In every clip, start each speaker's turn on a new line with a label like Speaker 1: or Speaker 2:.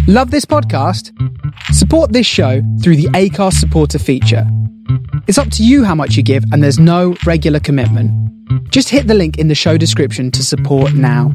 Speaker 1: Love this podcast? Support this show through the Acast supporter feature. It's up to you how much you give, and there's no regular commitment. Just hit the link in the show description to support now.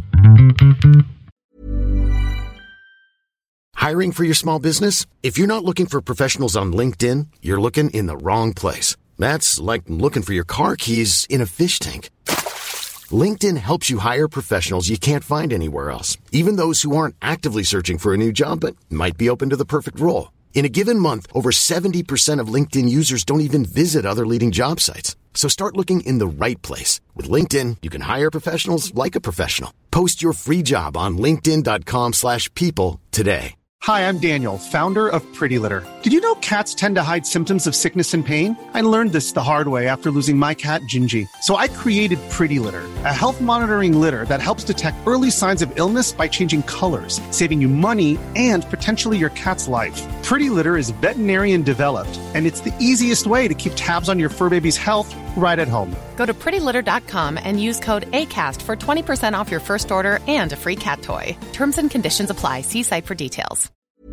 Speaker 2: Hiring for your small business? If you're not looking for professionals on LinkedIn, you're looking in the wrong place. That's like looking for your car keys in a fish tank. LinkedIn helps you hire professionals you can't find anywhere else, even those who aren't actively searching for a new job but might be open to the perfect role. In a given month, over 70% of LinkedIn users don't even visit other leading job sites. So start looking in the right place. With LinkedIn, you can hire professionals like a professional. Post your free job on linkedin.com/people today.
Speaker 3: Hi, I'm Daniel, founder of Pretty Litter. Did you know cats tend to hide symptoms of sickness and pain? I learned this the hard way after losing my cat, Gingy. So I created Pretty Litter, a health monitoring litter that helps detect early signs of illness by changing colors, saving you money and potentially your cat's life. Pretty Litter is veterinarian developed, and it's the easiest way to keep tabs on your fur baby's health right at home.
Speaker 4: Go to prettylitter.com and use code ACAST for 20% off your first order and a free cat toy. Terms and conditions apply. See site for details.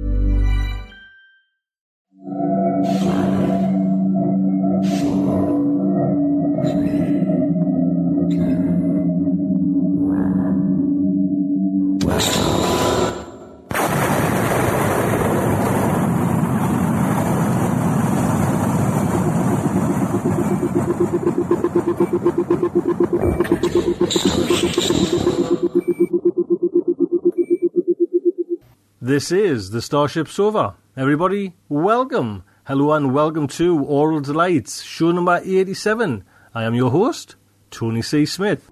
Speaker 5: This is the Starship Sofa. Everybody, welcome. Hello and welcome to Oral Delights, show number 87. I am your host, Tony C. Smith.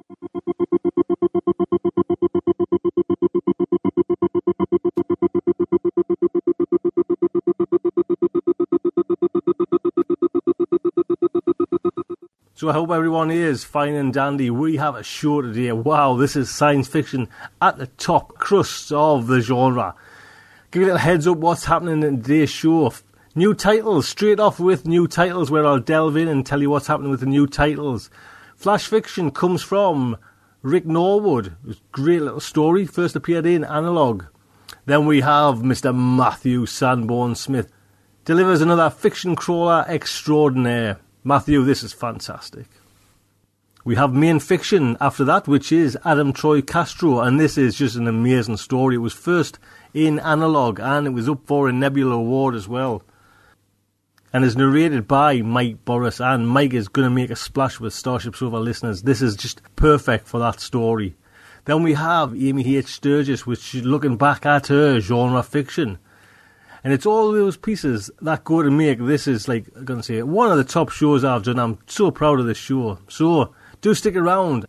Speaker 5: So I hope everyone is fine and dandy. We have a show today. Wow, this is science fiction at the top crust of the genre. Give you a little heads up what's happening in today's show. New titles, straight off with new titles where I'll delve in and tell you what's happening with the new titles. Flash fiction comes from Rick Norwood. Great little story, first appeared in Analog. Then we have Mr. Matthew Sanborn Smith. Delivers another fiction crawler extraordinaire. Matthew, this is fantastic. We have main fiction after that, which is Adam Troy Castro, and this is just an amazing story. It was first in Analog, and it was up for a Nebula Award as well. And is narrated by Mike Boris, and Mike is going to make a splash with Starship Sofa listeners. This is just perfect for that story. Then we have Amy H. Sturgis, which is looking back at her genre fiction. And it's all those pieces that go to make this is, like I'm going to say, one of the top shows I've done. I'm so proud of this show. So, do stick around.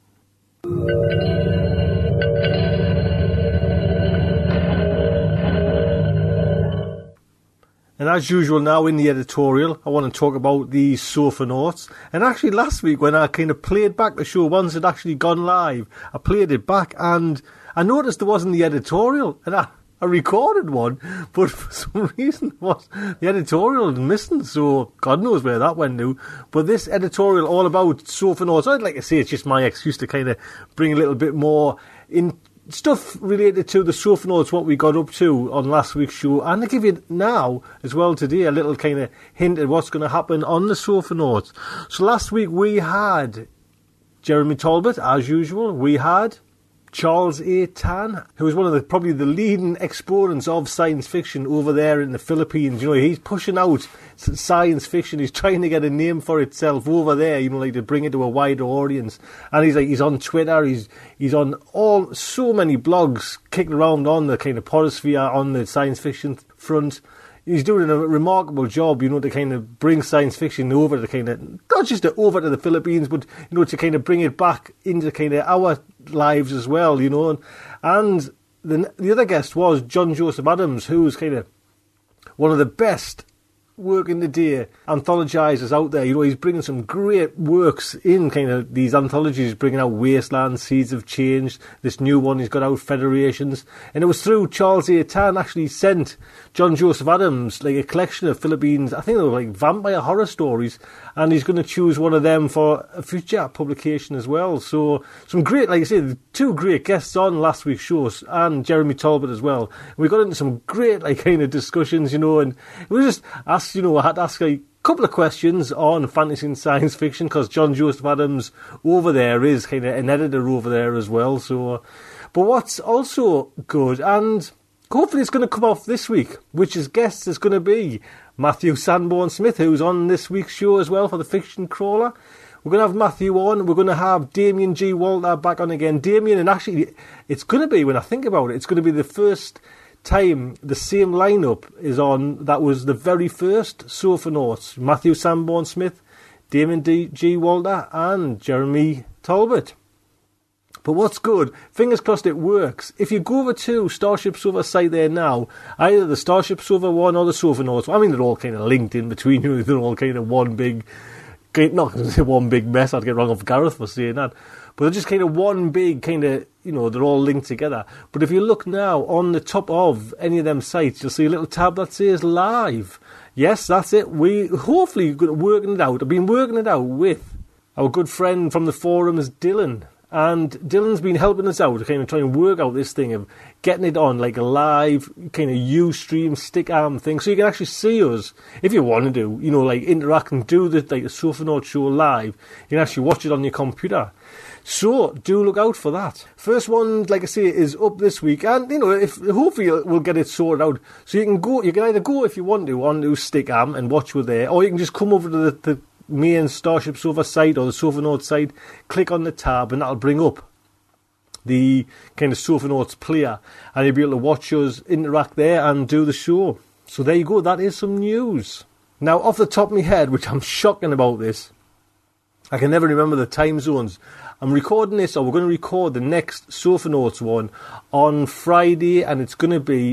Speaker 5: And as usual now in the editorial, I want to talk about the Sofa Notes. And actually last week when I kind of played back the show, once it actually gone live, I played it back and I noticed there wasn't the editorial. And I recorded one, but for some reason the editorial was missing, so God knows where that went to. But this editorial all about Sofa Notes, I'd like to say it's just my excuse to kind of bring a little bit more in stuff related to the Sofa Notes, what we got up to on last week's show, and to give you now as well today a little kind of hint at what's going to happen on the Sofa Notes. So last week we had Jeremy Talbot, as usual. We had Charles A. Tan, who is one of probably the leading exponents of science fiction over there in the Philippines. You know, he's pushing out science fiction. He's trying to get a name for itself over there, you know, like to bring it to a wider audience. And he's on Twitter, he's on so many blogs kicking around on the kind of podosphere, on the science fiction front. He's doing a remarkable job, you know, to kind of bring science fiction over to kind of, not just over to the Philippines, but, you know, to kind of bring it back into kind of our lives as well, you know. And the other guest was John Joseph Adams, who's kind of one of the best working today anthologisers out there. You know, he's bringing some great works in kind of these anthologies. He's bringing out Wasteland, Seeds of Change, this new one he's got out, Federations. And it was through Charles A. Tan actually sent John Joseph Adams like a collection of Philippines, I think they were like vampire horror stories, and he's going to choose one of them for a future publication as well. So some great, like I said, two great guests on last week's shows, and Jeremy Talbot as well. We got into some great like kind of discussions, you know, and we just asked, you know, I had to ask a couple of questions on fantasy and science fiction, because John Joseph Adams over there is kind of an editor over there as well. So, but what's also good, and hopefully it's going to come off this week, which is guests is going to be Matthew Sanborn-Smith, who's on this week's show as well for the Fiction Crawler. We're going to have Matthew on. We're going to have Damien G. Walter back on again. Damien, and actually, it's going to be, when I think about it, it's going to be the first time the same lineup is on that was the very first Sophonauts. Matthew Sanborn-Smith, Damien G. Walter, and Jeremy Talbot. But what's good, fingers crossed it works. If you go over to Starship Sofa site there now, either the Starship Sofa one or the Sophonauts, I mean, they're all kind of linked in between you. They're all kind of one big, not going to say one big mess, I'd get wrong off Gareth for saying that. But they're just kind of one big kind of, you know, they're all linked together. But if you look now on the top of any of them sites, you'll see a little tab that says live. Yes, that's it. We hopefully working it out. I've been working it out with our good friend from the forums, Dylan. And Dylan's been helping us out to kind of try and work out this thing of getting it on like a live kind of Ustream stick arm thing, so you can actually see us if you want to do, you know, like interact and do the like the Sophonaut show live. You can actually watch it on your computer. So do look out for that. First one, like I say, is up this week, and you know, if hopefully we'll get it sorted out. So you can go. You can either go if you want to onto Stickam and watch with there, or you can just come over to the main Starship Sofa site or the Sophonauts site, click on the tab, and that'll bring up the kind of Sophonauts player, and you'll be able to watch us interact there and do the show. So there you go, that is some news. Now, off the top of my head, which I'm shocking about this, I can never remember the time zones. I'm recording this, or we're going to record the next Sophonauts one on Friday, and it's going to be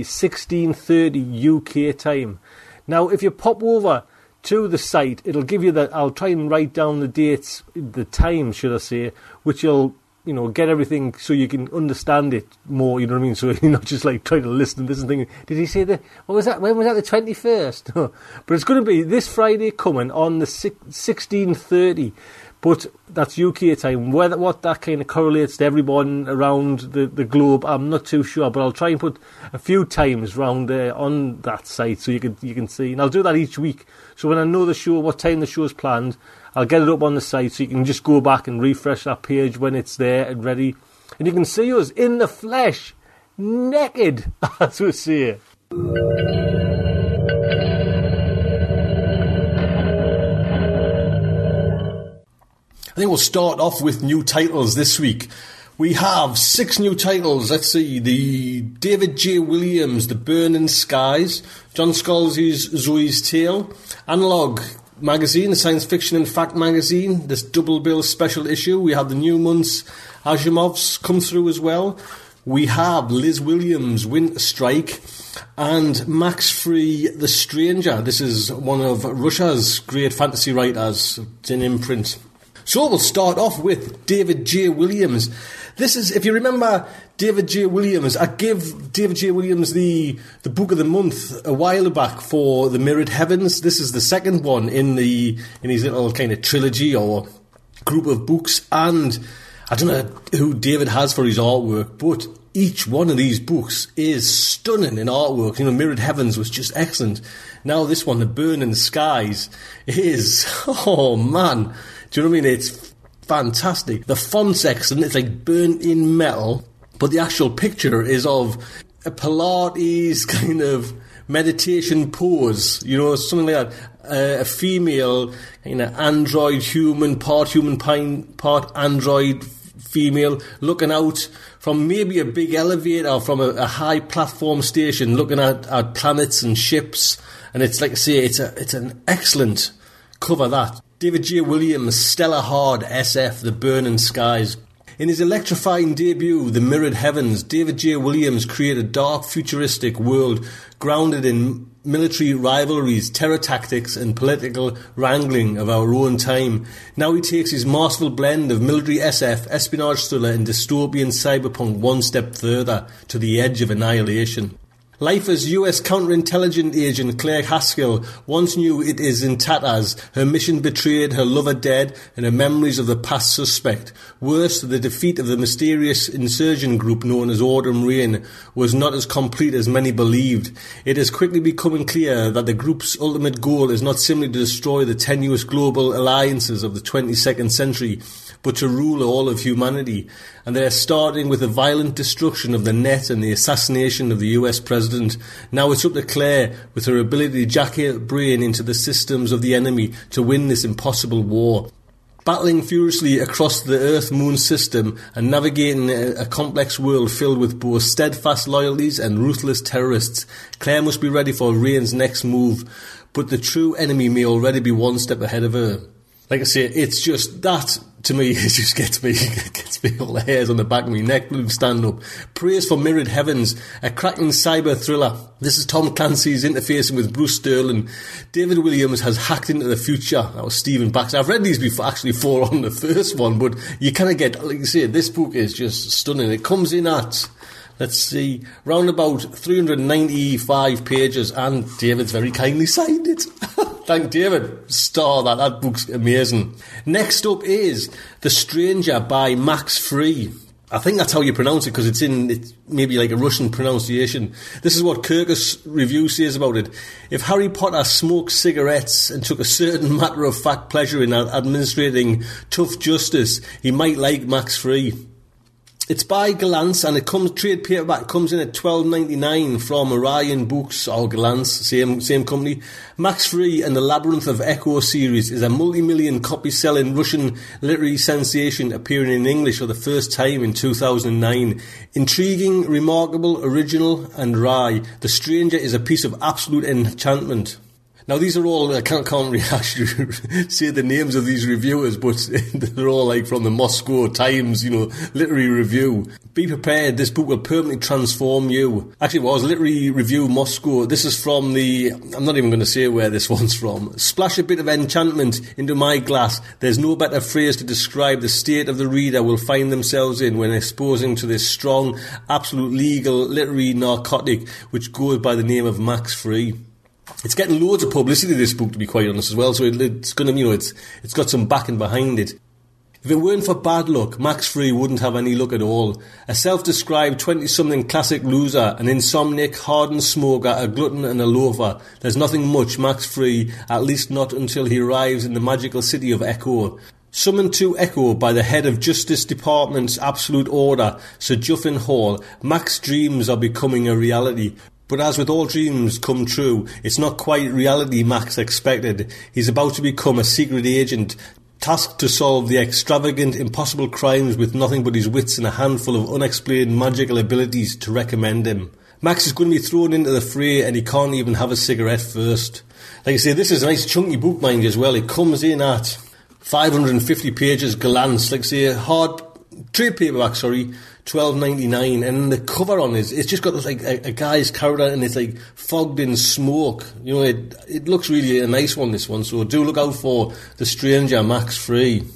Speaker 5: 16:30 UK time. Now, if you pop over to the site, it'll give you that. I'll try and write down the dates, the time, should I say, which will, you know, get everything so you can understand it more, you know what I mean? So you're not just like trying to listen to this and thinking, did he say that? What was that? When was that? The 21st? But it's going to be this Friday coming on the 16:30. But that's UK time. What that kind of correlates to everyone around the globe, I'm not too sure. But I'll try and put a few times round there on that site so you can see. And I'll do that each week. So when I know the show, what time the show's planned, I'll get it up on the site so you can just go back and refresh that page when it's there and ready. And you can see us in the flesh, naked, as we say.
Speaker 6: I think we'll start off with new titles this week. We have 6 new titles. Let's see. The David J. Williams, The Burning Skies. John Scalzi's Zoe's Tale. Analog magazine, the Science Fiction and Fact magazine. This double bill special issue. We have the New Months Asimovs come through as well. We have Liz Williams, Winter Strike. And Max Free, The Stranger. This is one of Russia's great fantasy writers. It's in imprint. So we'll start off with David J. Williams. This is, if you remember David J. Williams, I gave David J. Williams the book of the month a while back for The Mirrored Heavens. This is the second one in his little kind of trilogy or group of books. And I don't know who David has for his artwork, but each one of these books is stunning in artwork. You know, Mirrored Heavens was just excellent. Now this one, The Burning Skies, is, oh man, do you know what I mean? It's fantastic. The font's excellent. It's like burnt in metal, but the actual picture is of a Pilates kind of meditation pose. You know, something like that. A female, kind of android human, part android female, looking out from maybe a big elevator or from a high platform station, looking at planets and ships. And it's like I say, it's an excellent cover, that. David J. Williams, Stella Hard, SF, The Burning Skies. In his electrifying debut, The Mirrored Heavens, David J. Williams created a dark, futuristic world grounded in military rivalries, terror tactics and political wrangling of our own time. Now he takes his masterful blend of military SF, espionage thriller and dystopian cyberpunk one step further, to the edge of annihilation. Life as US counterintelligence agent Claire Haskell once knew it is in tatters, her mission betrayed, her lover dead, and her memories of the past suspect. Worse, the defeat of the mysterious insurgent group known as Autumn Rain was not as complete as many believed. It is quickly becoming clear that the group's ultimate goal is not simply to destroy the tenuous global alliances of the 22nd century, but to rule all of humanity. And they are starting with the violent destruction of the net and the assassination of the US president. Now it's up to Claire, with her ability to jack her brain into the systems of the enemy, to win this impossible war. Battling furiously across the Earth-Moon system and navigating a complex world filled with both steadfast loyalties and ruthless terrorists, Claire must be ready for Rain's next move, but the true enemy may already be one step ahead of her. Like I say, it's just that, to me, it just gets me all the hairs on the back of my neck stand up. Praise for Mirrored Heavens, a cracking cyber thriller. This is Tom Clancy's interfacing with Bruce Sterling. David Williams has hacked into the future. That was Stephen Baxter. I've read these before on the first one, but you kind of get, like you say, this book is just stunning. It comes in at, let's see, round about 395 pages, and David's very kindly signed it. Thank David. Star that. That book's amazing. Next up is The Stranger by Max Free. I think that's how you pronounce it, because it's maybe like a Russian pronunciation. This is what Kirkus review says about it. If Harry Potter smoked cigarettes and took a certain matter-of-fact pleasure in administrating tough justice, he might like Max Free. It's by Gollancz, and it comes trade paperback, comes in at $12.99 from Orion Books, or Gollancz, same company. Max Free and the Labyrinth of Echo series is a multi-million copy-selling Russian literary sensation appearing in English for the first time in 2009. Intriguing, remarkable, original and wry, The Stranger is a piece of absolute enchantment. Now, these are all, I can't really actually say the names of these reviewers, but they're all like from the Moscow Times, literary review. Be prepared, this book will permanently transform you. Actually, it was Literary Review Moscow. This is from I'm not even going to say where this one's from. Splash a bit of enchantment into my glass. There's no better phrase to describe the state of the reader will find themselves in when exposing to this strong, absolute legal literary narcotic, which goes by the name of Max Free. It's getting loads of publicity, this book, to be quite honest, as well, so it's going to, it's got some backing behind it. If it weren't for bad luck, Max Free wouldn't have any luck at all. A self-described 20-something classic loser, an insomniac, hardened smoker, a glutton and a loafer. There's nothing much Max Free, at least not until he arrives in the magical city of Echo. Summoned to Echo by the head of Justice Department's absolute order, Sir Juffin Hall, Max's dreams are becoming a reality. But as with all dreams come true, it's not quite reality Max expected. He's about to become a secret agent, tasked to solve the extravagant, impossible crimes with nothing but his wits and a handful of unexplained magical abilities to recommend him. Max is going to be thrown into the fray, and he can't even have a cigarette first. Like I say, this is a nice chunky book, mind you, as well. It comes in at 550 pages, Gollancz, like I say, hard trade paperback, $12.99, and the cover on it's just got this, like a guy's character, and it's like fogged in smoke. It looks really a nice one, this one. So do look out for The Stranger, Max Free.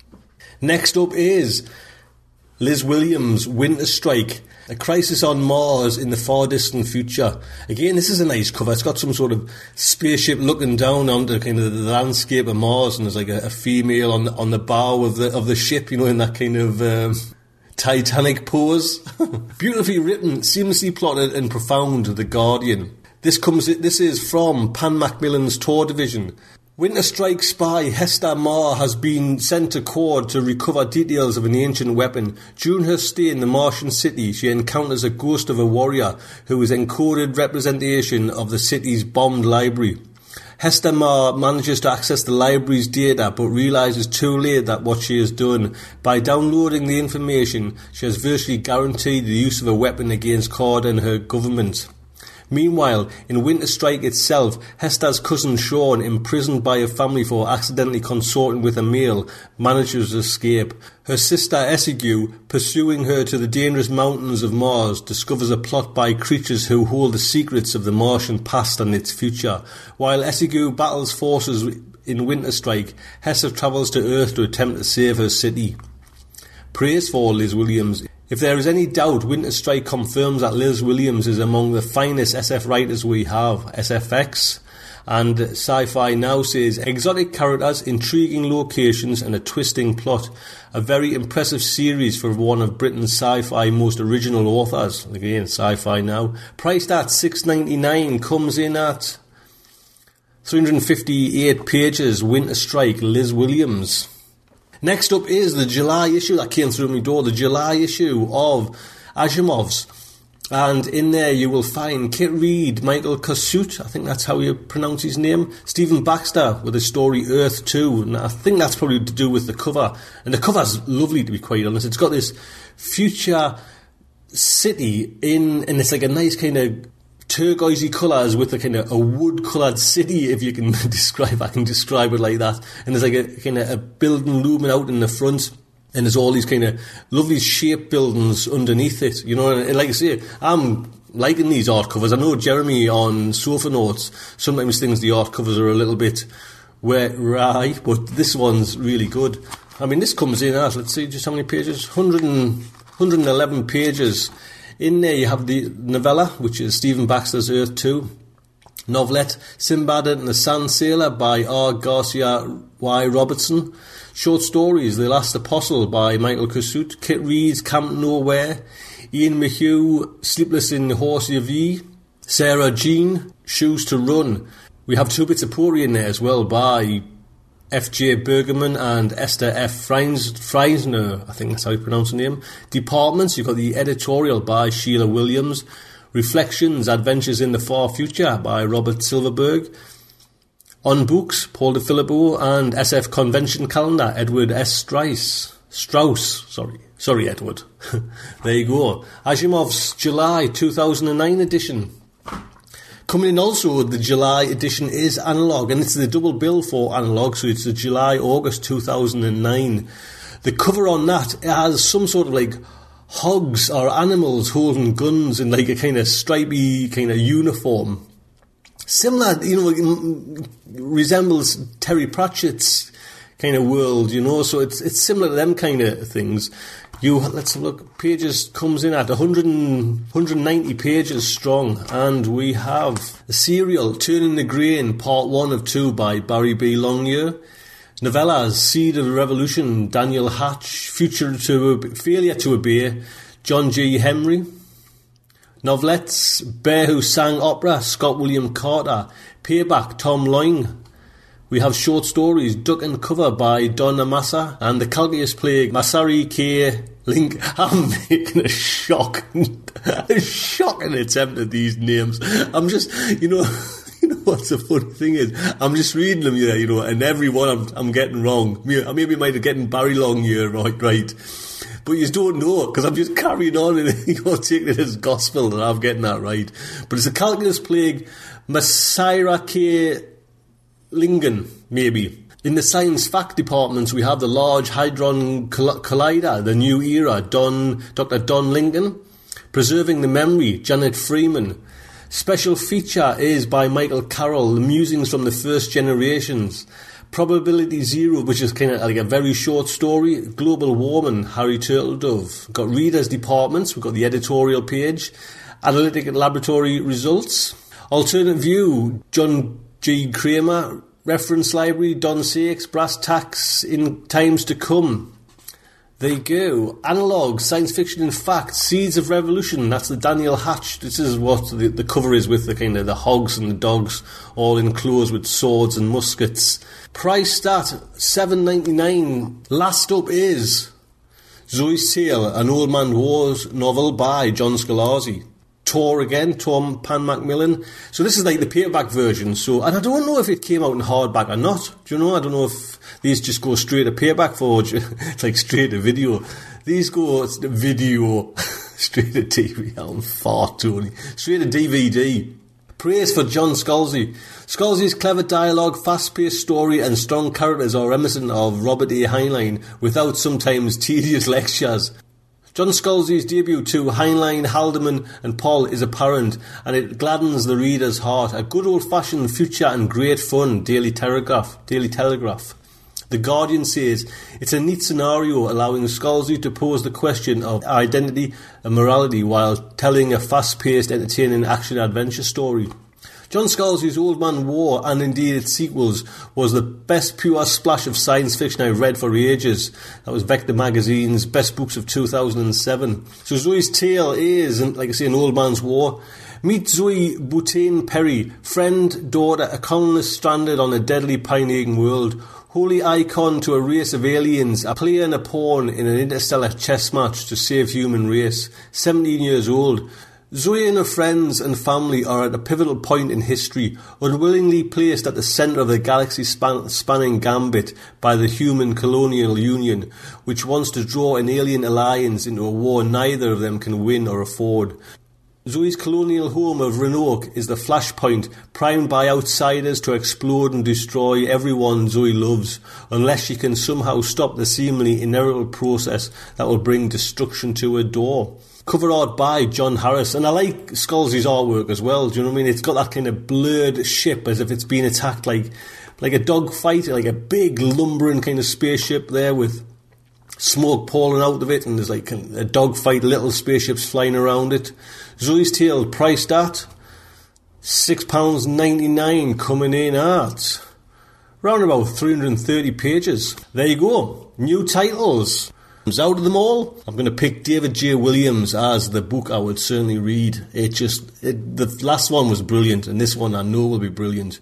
Speaker 6: Next up is Liz Williams' Winter Strike, a crisis on Mars in the far distant future. Again, this is a nice cover. It's got some sort of spaceship looking down onto kind of the landscape of Mars, and there's like a female on the bow of the ship, in that kind of Titanic pose. Beautifully written, seamlessly plotted and profound, The Guardian. This is from Pan Macmillan's Tor Division. Winter Strike spy Hester Marr has been sent to Quad to recover details of an ancient weapon. During her stay in the Martian city, she encounters a ghost of a warrior who is encoded representation of the city's bombed library. Hester Marr manages to access the library's data, but realises too late that what she has done. By downloading the information, she has virtually guaranteed the use of a weapon against Quad and her government. Meanwhile, in Winter Strike itself, Hester's cousin Sean, imprisoned by her family for accidentally consorting with a male, manages to escape. Her sister Essigue, pursuing her to the dangerous mountains of Mars, discovers a plot by creatures who hold the secrets of the Martian past and its future. While Essigue battles forces in Winter Strike, Hester travels to Earth to attempt to save her city. Praise for Liz Williams. If there is any doubt, Winter Strike confirms that Liz Williams is among the finest SF writers we have. SFX and Sci-Fi Now says, exotic characters, intriguing locations and a twisting plot. A very impressive series for one of Britain's sci-fi most original authors. Again, Sci-Fi Now. Priced at $6.99, comes in at 358 pages. Winter Strike, Liz Williams. Next up is the July issue that came through my door, the July issue of Asimov's. And in there you will find Kit Reed, Michael Kossuth, I think that's how you pronounce his name, Stephen Baxter with the story Earth 2, and I think that's probably to do with the cover. And the cover's lovely, to be quite honest. It's got this future city and it's like a nice kind of turquoisey colours with a kind of a wood-coloured city, if you can I can describe it like that. And there's like a kind of a building looming out in the front, and there's all these kind of lovely shaped buildings underneath it, you know. And like I say, I'm liking these art covers. I know Jeremy on Sofa Notes sometimes thinks the art covers are a little bit right, but this one's really good. I mean, this comes in at, let's see, just how many pages? 111 pages. In there you have the novella, which is Stephen Baxter's Earth 2. Novelette, Sinbad and the Sand Sailor by R. Garcia Y. Robertson. Short stories, The Last Apostle by Michael Kossuth. Kit Reed's Camp Nowhere. Ian McHugh, Sleepless in Horsey V. Sarah Jean, Shoes to Run. We have two bits of poetry in there as well by F.J. Bergerman and Esther F. Freisner, I think that's how you pronounce the name. Departments, you've got the editorial by Sheila Williams. Reflections, Adventures in the Far Future by Robert Silverberg. On Books, Paul de Filippo, and SF Convention Calendar, Edward S. Strauss. Sorry, Edward. There you go. Asimov's July 2009 edition. Coming in also, the July edition is Analog, and it's the double bill for Analog, so it's the July-August 2009. The cover on that has some sort of like hogs or animals holding guns in like a kind of stripy kind of uniform. Similar, you know, resembles Terry Pratchett's kind of world, you know, so it's similar to them kind of things. Let's have a look. Pages comes in at 190 pages strong, and we have the serial Turning the Grain, Part 1 of 2 by Barry B. Longyear. Novellas, Seed of Revolution, Daniel Hatch. Failure to Obey, John G. Henry. Novelettes, Bear Who Sang Opera, Scott William Carter. Payback, Tom Loing. We have short stories, Duck and Cover by Don Amasa, and The Calculus Plague, Masari K. Link. I'm making a shocking attempt at these names. I'm just, you know what's the funny thing is, I'm just reading them here, you know, and every one I'm getting wrong. Maybe I might have gotten Barry Longyear right. But you don't know, because I'm just carrying on and taking it as gospel that I'm getting that right. But it's The Calculus Plague, Masira K. Lingen, maybe. In the science fact departments, we have the Large Hadron Collider, The New Era, Dr. Don Lincoln. Preserving the Memory, Janet Freeman. Special feature is by Michael Carroll, The Musings from the First Generations. Probability Zero, which is kind of like a very short story. Global Warming, Harry Turtledove. We've got readers departments, we've got the editorial page. Analytic and laboratory results. Alternate View, John G. Kramer. Reference Library, Don Sakes, Brass Tacks, In Times to Come. There you go. Analog, Science Fiction and Fact, Seeds of Revolution. That's the Daniel Hatch. This is what the cover is, with the kind of the hogs and the dogs all enclosed with swords and muskets. Priced at $7.99. Last up is Zoe's Tale, An Old Man Wars novel by John Scalzi. Tor Pan Macmillan. So this is like the paperback version. So, and I don't know if it came out in hardback or not. Do you know? I don't know if these just go straight to paperback for it's like straight to video. These go to video. Straight to TV. I'm far too early. Straight to DVD. Praise for John Scalzi. Scalzi's clever dialogue, fast-paced story and strong characters are reminiscent of Robert A. Heinlein without sometimes tedious lectures. John Scalzi's debut to Heinlein, Haldeman and Paul is apparent, and it gladdens the reader's heart. A good old-fashioned future and great fun. Daily Telegraph. The Guardian says it's a neat scenario allowing Scalzi to pose the question of identity and morality while telling a fast-paced, entertaining action-adventure story. John Scalzi's Old Man War, and indeed its sequels, was the best pure splash of science fiction I've read for ages. That was Vector Magazine's Best Books of 2007. So Zoe's tale is, like I say, an Old Man's War. Meet Zoe Boutain Perry, friend, daughter, a colonist stranded on a deadly pioneering world. Holy icon to a race of aliens, a player and a pawn in an interstellar chess match to save human race. 17 years old. Zoe and her friends and family are at a pivotal point in history, unwillingly placed at the centre of the galaxy-spanning gambit by the human colonial union, which wants to draw an alien alliance into a war neither of them can win or afford. Zoe's colonial home of Renoak is the flashpoint, primed by outsiders to explode and destroy everyone Zoe loves, unless she can somehow stop the seemingly inevitable process that will bring destruction to her door. Cover art by John Harris, and I like Scalzi's artwork as well, do you know what I mean? It's got that kind of blurred ship as if it's been attacked like a dogfight, like a big lumbering kind of spaceship there with smoke pouring out of it, and there's like a dogfight, little spaceships flying around it. Zoe's Tale, priced at £6.99, coming in at round about 330 pages. There you go, new titles. Out of them all, I'm going to pick David J. Williams as the book I would certainly read. The last one was brilliant, and this one I know will be brilliant.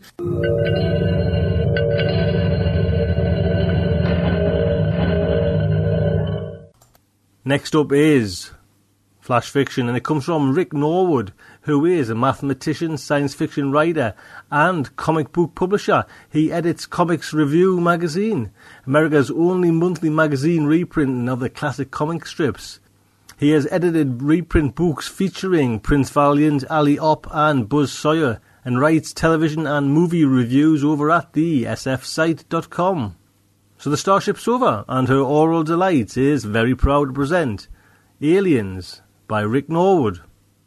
Speaker 5: Next up is Flash Fiction, and it comes from Rick Norwood, who is a mathematician, science fiction writer and comic book publisher. He edits Comics Review magazine, America's only monthly magazine reprinting of the classic comic strips. He has edited reprint books featuring Prince Valiant, Ali Opp and Buzz Sawyer, and writes television and movie reviews over at the sfsite.com. So the Starship Sofa and her oral delight is very proud to present Aliens by Rick Norwood.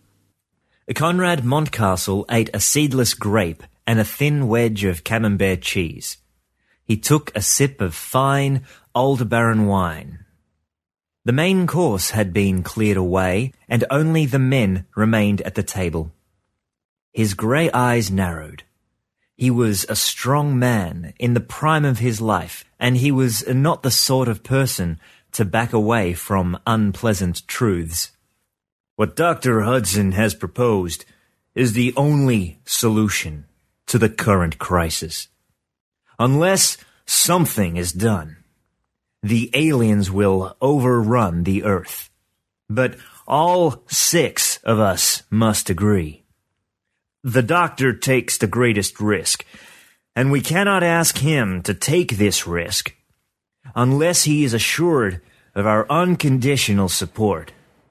Speaker 7: Conrad Montcastle ate a seedless grape and a thin wedge of camembert cheese. He took a sip of fine Aldebaran wine. The main course had been cleared away, and only the men remained at the table. His grey eyes narrowed. He was a strong man in the prime of his life, and he was not the sort of person to back away from unpleasant truths. What Dr. Hudson has proposed is the only solution to the current crisis. Unless something is done, the aliens will overrun the Earth. But all 6 of us must agree. The doctor takes the greatest risk, and we cannot ask him to take this risk unless he is assured of our unconditional support.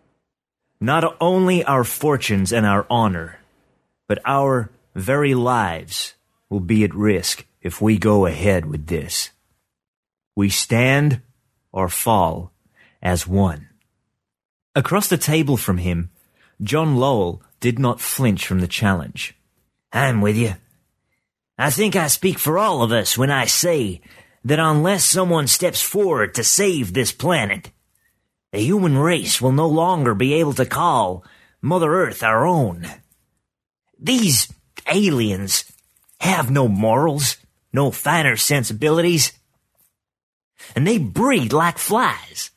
Speaker 7: Not only our fortunes and our honor, but our very lives will be at risk if we go ahead with this. We stand or fall as one. Across the table from him, John Lowell did not flinch from the challenge. I'm with you. I think I speak for all of us when I say that unless someone steps forward to save this planet, the human race will no longer be able to call Mother Earth our own. These aliens have no morals, no finer sensibilities, and they breed like flies.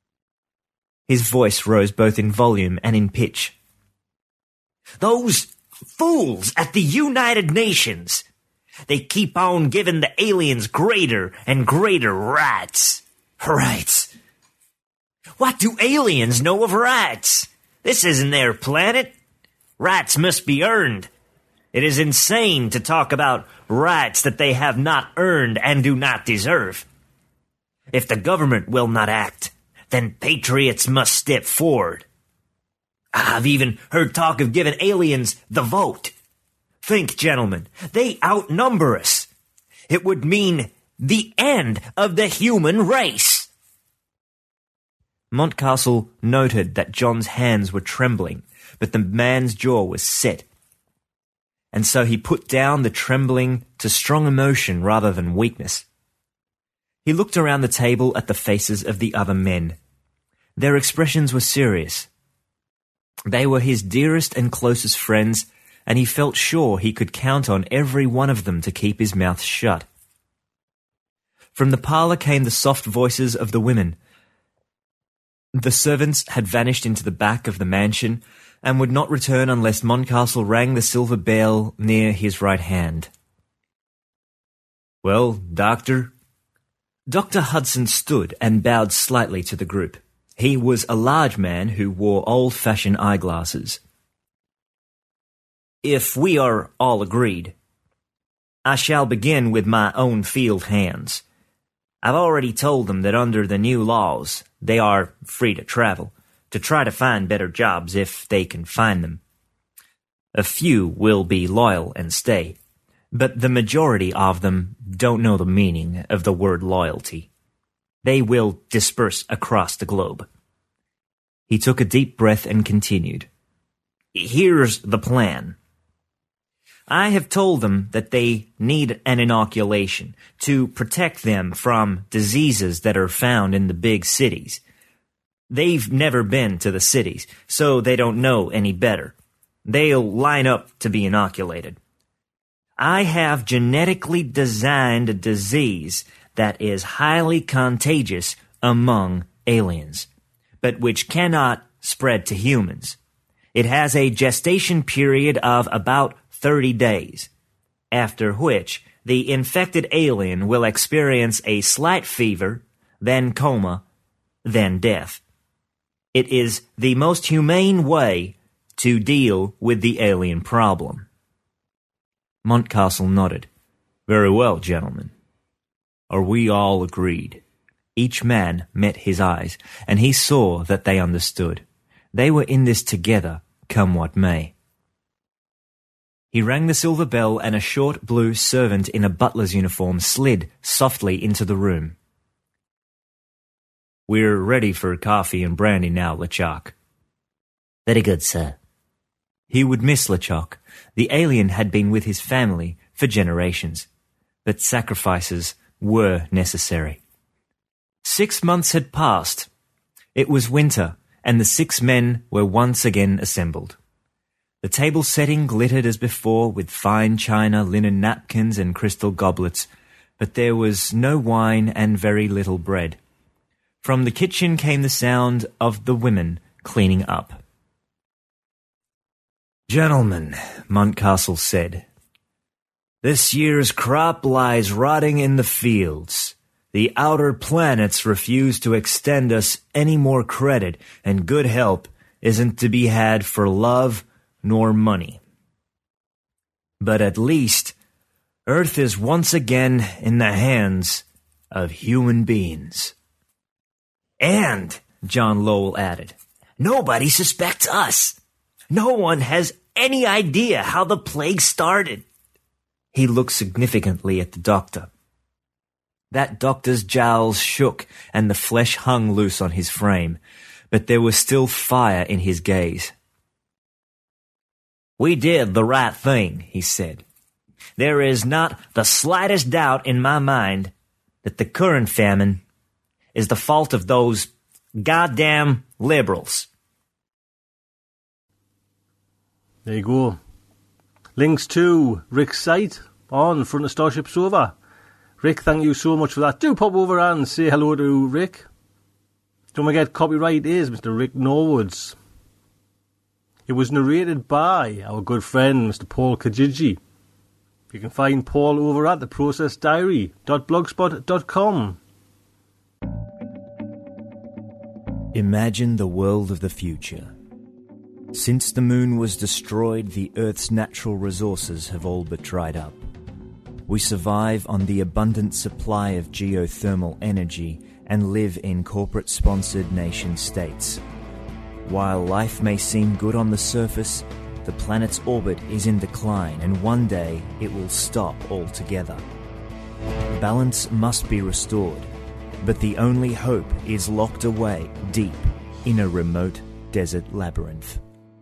Speaker 7: His voice rose both in volume and in pitch. Those fools at the United Nations, they keep on giving the aliens greater and greater rights. Rights. What do aliens know of rights? This isn't their planet. Rights must be earned. It is insane to talk about rights that they have not earned and do not deserve. If the government will not act, then patriots must step forward. I've even heard talk of giving aliens the vote. Think, gentlemen, they outnumber us. It would mean the end of the human race. Montcastle noted that John's hands were trembling, but the man's jaw was set. And so he put down the trembling to strong emotion rather than weakness. He looked around the table at the faces of the other men. Their expressions were serious. They were his dearest and closest friends, and he felt sure he could count on every one of them to keep his mouth shut. From the parlour came the soft voices of the women. The servants had vanished into the back of the mansion and would not return unless Montcastle rang the silver bell near his right hand. "Well, Doctor?" Dr. Hudson stood and bowed slightly to the group. He was a large man who wore old-fashioned eyeglasses. "If we are all agreed, I shall begin with my own field hands. I've already told them that under the new laws, they are free to travel, to try to find better jobs if they can find them. A few will be loyal and stay, but the majority of them don't know the meaning of the word loyalty. They will disperse across the globe." He took a deep breath and continued. "Here's the plan. I have told them that they need an inoculation to protect them from diseases that are found in the big cities. They've never been to the cities, so they don't know any better. They'll line up to be inoculated. I have genetically designed a disease that is highly contagious among aliens, but which cannot spread to humans. It has a gestation period of about 30 days, after which the infected alien will experience a slight fever, then coma, then death. It is the most humane way to deal with the alien problem." Montcastle nodded. "Very well, gentlemen. Are we all agreed?" Each man met his eyes, and he saw that they understood. They were in this together, come what may. He rang the silver bell, and a short blue servant in a butler's uniform slid softly into the room. "We're ready for coffee and brandy now, LeChuck." "Very good, sir." He would miss LeChuck. The alien had been with his family for generations, but sacrifices were necessary. 6 months had passed. It was winter, and the 6 men were once again assembled. The table setting glittered as before with fine china, linen napkins, and crystal goblets, but there was no wine and very little bread. From the kitchen came the sound of the women cleaning up. "Gentlemen," Montcastle said, "this year's crop lies rotting in the fields. The outer planets refuse to extend us any more credit, and good help isn't to be had for love nor money. But at least Earth is once again in the hands of human beings." "And," John Lowell added, "nobody suspects us. No one has any idea how the plague started." He looked significantly at the doctor. That doctor's jowls shook and the flesh hung loose on his frame, but there was still fire in his gaze. "We did the right thing," he said. "There is not the slightest doubt in my mind that the current famine is the fault of those goddamn liberals."
Speaker 5: There you go. Links to Rick's site on Front of Starship Sofa. Rick, thank you so much for that. Do pop over and say hello to Rick. Don't forget, copyright is Mr. Rick Norwood's. It was narrated by our good friend, Mr. Paul Kijiji. You can find Paul over at theprocessdiary.blogspot.com.
Speaker 7: Imagine the world of the future. Since the moon was destroyed, the Earth's natural resources have all but dried up. We survive on the abundant supply of geothermal energy and live in corporate-sponsored nation-states. While life may seem good on the surface, the planet's orbit is in decline, and one day it will stop altogether. Balance must be restored, but the only hope is locked away deep in a remote desert labyrinth.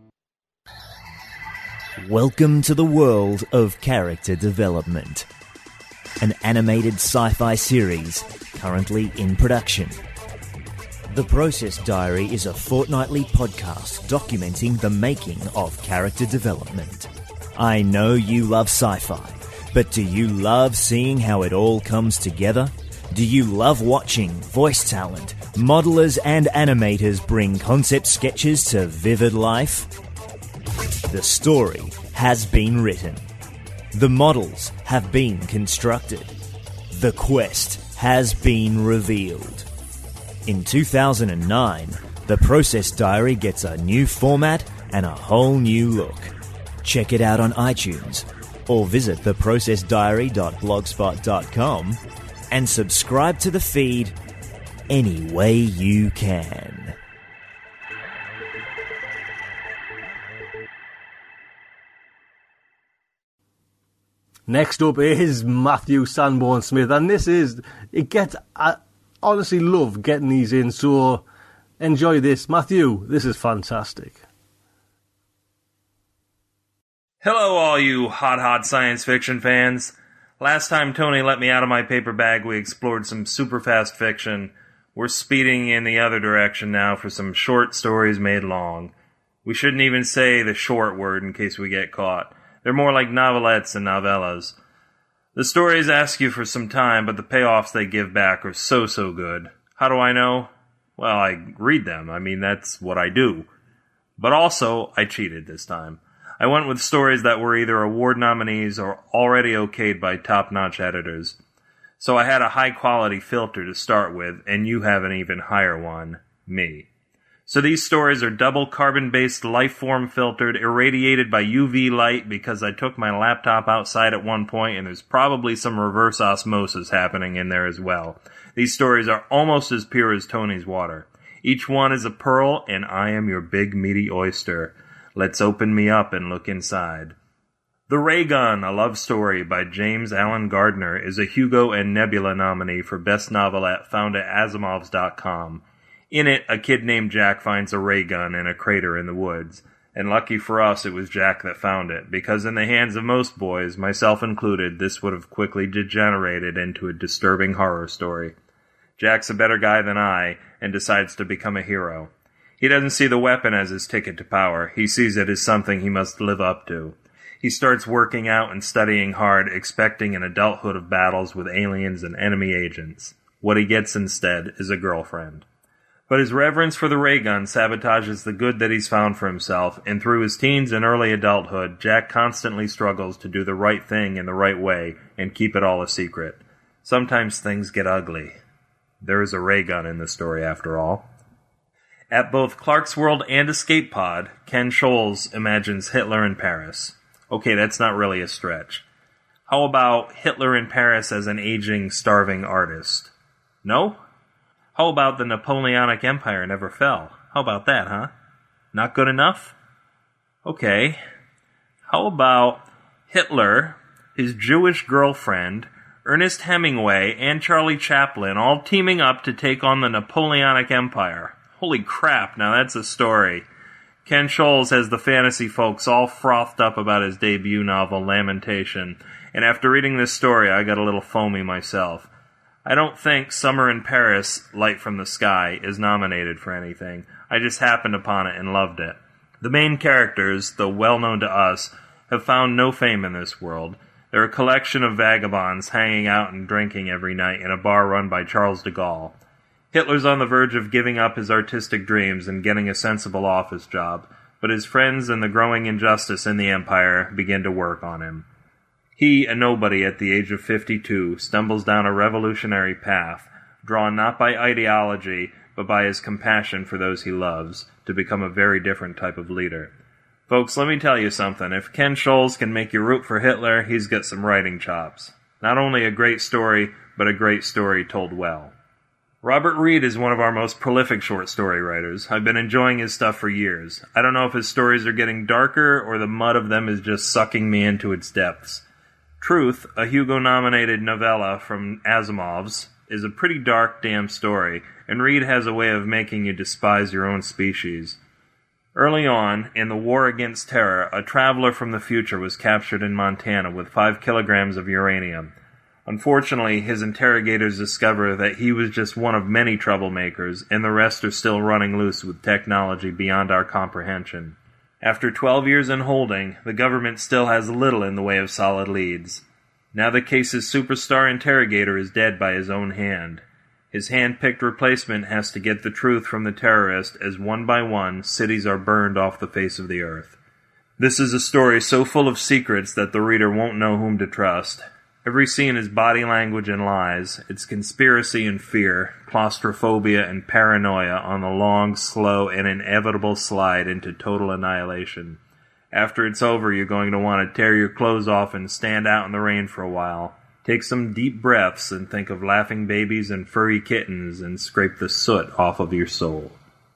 Speaker 7: Welcome to the world of character development, an animated sci-fi series currently in production. The Process Diary is a fortnightly podcast documenting the making of character development. I know you love sci-fi, but do you love seeing how it all comes together? Do you love watching voice talent, modelers and animators bring concept sketches to vivid life? The story has been written. The models have been constructed. The quest has been revealed. In 2009, The Process Diary gets a new format and a whole new look. Check it out on iTunes or visit theprocessdiary.blogspot.com and subscribe to the feed any way you can.
Speaker 5: Next up is Matthew Sanborn Smith, and I honestly love getting these in, so enjoy this. Matthew, this is fantastic.
Speaker 8: Hello all you hot science fiction fans. Last time Tony let me out of my paper bag, we explored some super fast fiction. We're speeding in the other direction now for some short stories made long. We shouldn't even say the short word in case we get caught. They're more like novelettes and novellas. The stories ask you for some time, but the payoffs they give back are so good. How do I know? Well, I read them. I mean, that's what I do. But also, I cheated this time. I went with stories that were either award nominees or already okayed by top-notch editors. So I had a high-quality filter to start with, and you have an even higher one, me. So these stories are double carbon-based life-form filtered, irradiated by UV light because I took my laptop outside at one point and there's probably some reverse osmosis happening in there as well. These stories are almost as pure as Tony's water. Each one is a pearl and I am your big meaty oyster. Let's open me up and look inside. The Ray Gun, a love story by James Alan Gardner, is a Hugo and Nebula nominee for Best Novelette found at Asimovs.com. In it, a kid named Jack finds a ray gun in a crater in the woods. And lucky for us, it was Jack that found it, because in the hands of most boys, myself included, this would have quickly degenerated into a disturbing horror story. Jack's a better guy than I, and decides to become a hero. He doesn't see the weapon as his ticket to power. He sees it as something he must live up to. He starts working out and studying hard, expecting an adulthood of battles with aliens and enemy agents. What he gets instead is a girlfriend. But his reverence for the ray gun sabotages the good that he's found for himself, and through his teens and early adulthood, Jack constantly struggles to do the right thing in the right way and keep it all a secret. Sometimes things get ugly. There is a ray gun in the story, after all. At both Clarkesworld and Escape Pod, Ken Scholes imagines Hitler in Paris. Okay, that's not really a stretch. How about Hitler in Paris as an aging, starving artist? No? How about the Napoleonic Empire never fell? How about that, huh? Not good enough? Okay. How about Hitler, his Jewish girlfriend, Ernest Hemingway, and Charlie Chaplin all teaming up to take on the Napoleonic Empire? Holy crap, now that's a story. Ken Scholes has the fantasy folks all frothed up about his debut novel, Lamentation, and after reading this story, I got a little foamy myself. I don't think Summer in Paris, Light from the Sky, is nominated for anything. I just happened upon it and loved it. The main characters, though well known to us, have found no fame in this world. They're a collection of vagabonds hanging out and drinking every night in a bar run by Charles de Gaulle. Hitler's on the verge of giving up his artistic dreams and getting a sensible office job, but his friends and the growing injustice in the empire begin to work on him. He, a nobody at the age of 52, stumbles down a revolutionary path, drawn not by ideology, but by his compassion for those he loves, to become a very different type of leader. Folks, let me tell you something. If Ken Scholes can make you root for Hitler, he's got some writing chops. Not only a great story, but a great story told well. Robert Reed is one of our most prolific short story writers. I've been enjoying his stuff for years. I don't know if his stories are getting darker or the mud of them is just sucking me into its depths. Truth, a Hugo-nominated novella from Asimov's, is a pretty dark, damn story, and Reed has a way of making you despise your own species. Early on, in the War Against Terror, a traveler from the future was captured in Montana with 5 kilograms of uranium. Unfortunately, his interrogators discover that he was just one of many troublemakers, and the rest are still running loose with technology beyond our comprehension. After 12 years in holding, the government still has little in the way of solid leads. Now the case's superstar interrogator is dead by his own hand. His hand-picked replacement has to get the truth from the terrorist as one by one cities are burned off the face of the earth. This is a story so full of secrets that the reader won't know whom to trust. Every scene is body language and lies. It's conspiracy and fear, claustrophobia and paranoia on the long, slow, and inevitable slide into total annihilation. After it's over, you're going to want to tear your clothes off and stand out in the rain for a while. Take some deep breaths and think of laughing babies and furry kittens and scrape the soot off of your soul.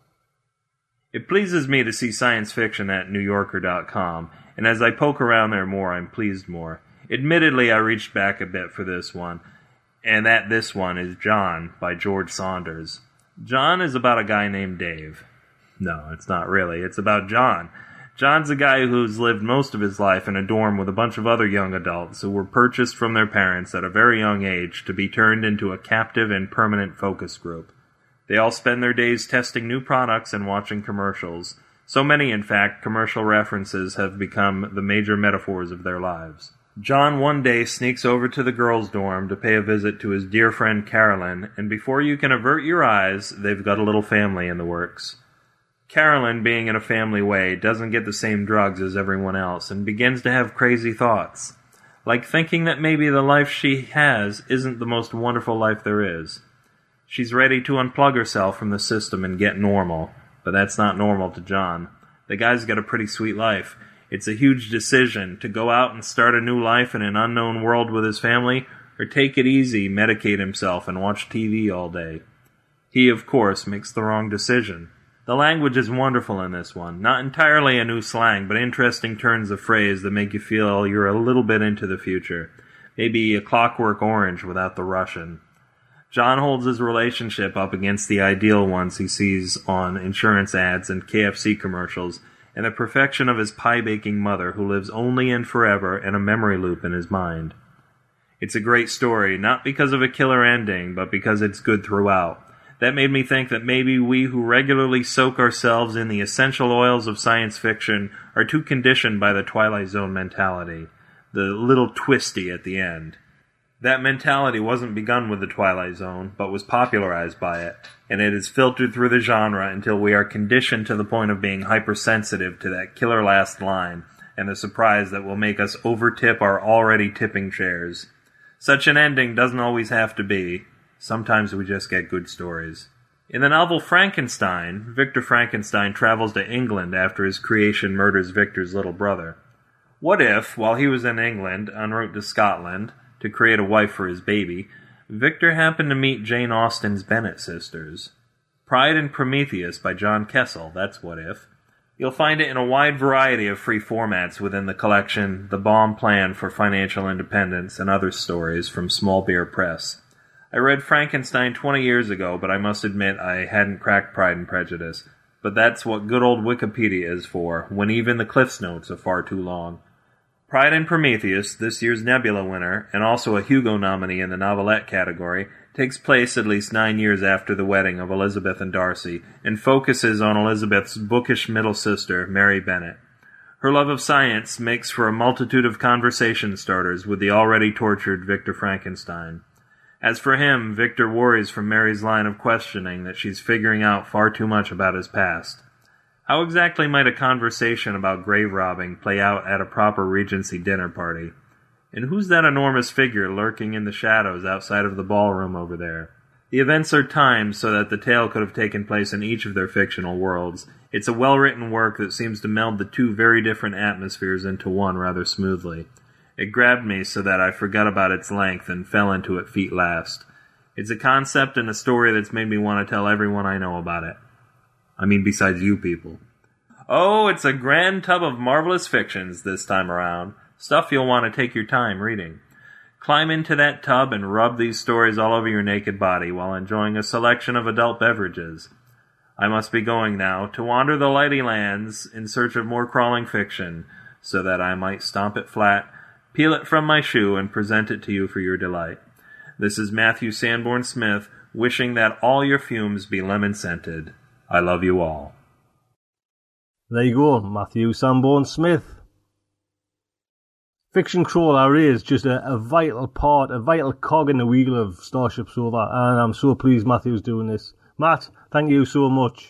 Speaker 8: It pleases me to see science fiction at NewYorker.com, and as I poke around there more, I'm pleased more. Admittedly, I reached back a bit for this one, and this one is John by George Saunders. John is about a guy named Dave. No, it's not really. It's about John. John's a guy who's lived most of his life in a dorm with a bunch of other young adults who were purchased from their parents at a very young age to be turned into a captive and permanent focus group. They all spend their days testing new products and watching commercials. So many, in fact, commercial references have become the major metaphors of their lives. John one day sneaks over to the girls' dorm to pay a visit to his dear friend Carolyn, and before you can avert your eyes, they've got a little family in the works. Carolyn, being in a family way, doesn't get the same drugs as everyone else, and begins to have crazy thoughts, like thinking that maybe the life she has isn't the most wonderful life there is. She's ready to unplug herself from the system and get normal, but that's not normal to John. The guy's got a pretty sweet life. It's a huge decision to go out and start a new life in an unknown world with his family, or take it easy, medicate himself, and watch TV all day. He, of course, makes the wrong decision. The language is wonderful in this one. Not entirely a new slang, but interesting turns of phrase that make you feel you're a little bit into the future. Maybe a Clockwork Orange without the Russian. John holds his relationship up against the ideal ones he sees on insurance ads and KFC commercials, and the perfection of his pie-baking mother who lives only and forever in a memory loop in his mind. It's a great story, not because of a killer ending, but because it's good throughout. That made me think that maybe we who regularly soak ourselves in the essential oils of science fiction are too conditioned by the Twilight Zone mentality, the little twisty at the end. That mentality wasn't begun with the Twilight Zone, but was popularized by it, and it is filtered through the genre until we are conditioned to the point of being hypersensitive to that killer last line, and the surprise that will make us overtip our already tipping chairs. Such an ending doesn't always have to be. Sometimes we just get good stories. In the novel Frankenstein, Victor Frankenstein travels to England after his creation murders Victor's little brother. What if, while he was in England, en route to Scotland, to create a wife for his baby, Victor happened to meet Jane Austen's Bennet sisters? Pride and Prometheus by John Kessel, that's what if. You'll find it in a wide variety of free formats within the collection The Bomb Plan for Financial Independence and Other Stories from Small Beer Press. I read Frankenstein 20 years ago, but I must admit I hadn't cracked Pride and Prejudice. But that's what good old Wikipedia is for, when even the Cliff's Notes are far too long. Pride and Prometheus, this year's Nebula winner, and also a Hugo nominee in the novelette category, takes place at least 9 years after the wedding of Elizabeth and Darcy, and focuses on Elizabeth's bookish middle sister, Mary Bennet. Her love of science makes for a multitude of conversation starters with the already tortured Victor Frankenstein. As for him, Victor worries from Mary's line of questioning that she's figuring out far too much about his past. How exactly might a conversation about grave robbing play out at a proper Regency dinner party? And who's that enormous figure lurking in the shadows outside of the ballroom over there? The events are timed so that the tale could have taken place in each of their fictional worlds. It's a well-written work that seems to meld the two very different atmospheres into one rather smoothly. It grabbed me so that I forgot about its length and fell into it feet last. It's a concept and a story that's made me want to tell everyone I know about it. I mean, besides you people. Oh, it's a grand tub of marvelous fictions this time around. Stuff you'll want to take your time reading. Climb into that tub and rub these stories all over your naked body while enjoying a selection of adult beverages. I must be going now to wander the lighty lands in search of more crawling fiction, so that I might stomp it flat, peel it from my shoe, and present it to you for your delight. This is Matthew Sanborn Smith, wishing that all your fumes be lemon-scented. I love you all.
Speaker 5: There you go, Matthew Sanborn Smith. Fiction Crawler is just a vital part, a vital cog in the wheel of Starship Sofa, and I'm so pleased Matthew's doing this. Matt, thank you so much.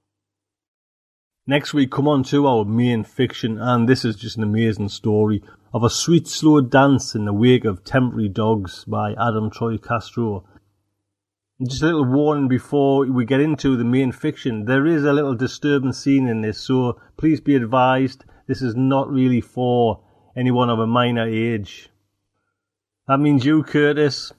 Speaker 5: Next week, come on to our main fiction, and this is just an amazing story of a sweet, slow dance in the wake of temporary dogs by Adam Troy Castro. Just a little warning before we get into the main fiction, there is a little disturbing scene in this, so please be advised, this is not really for anyone of a minor age. That means you, Curtis.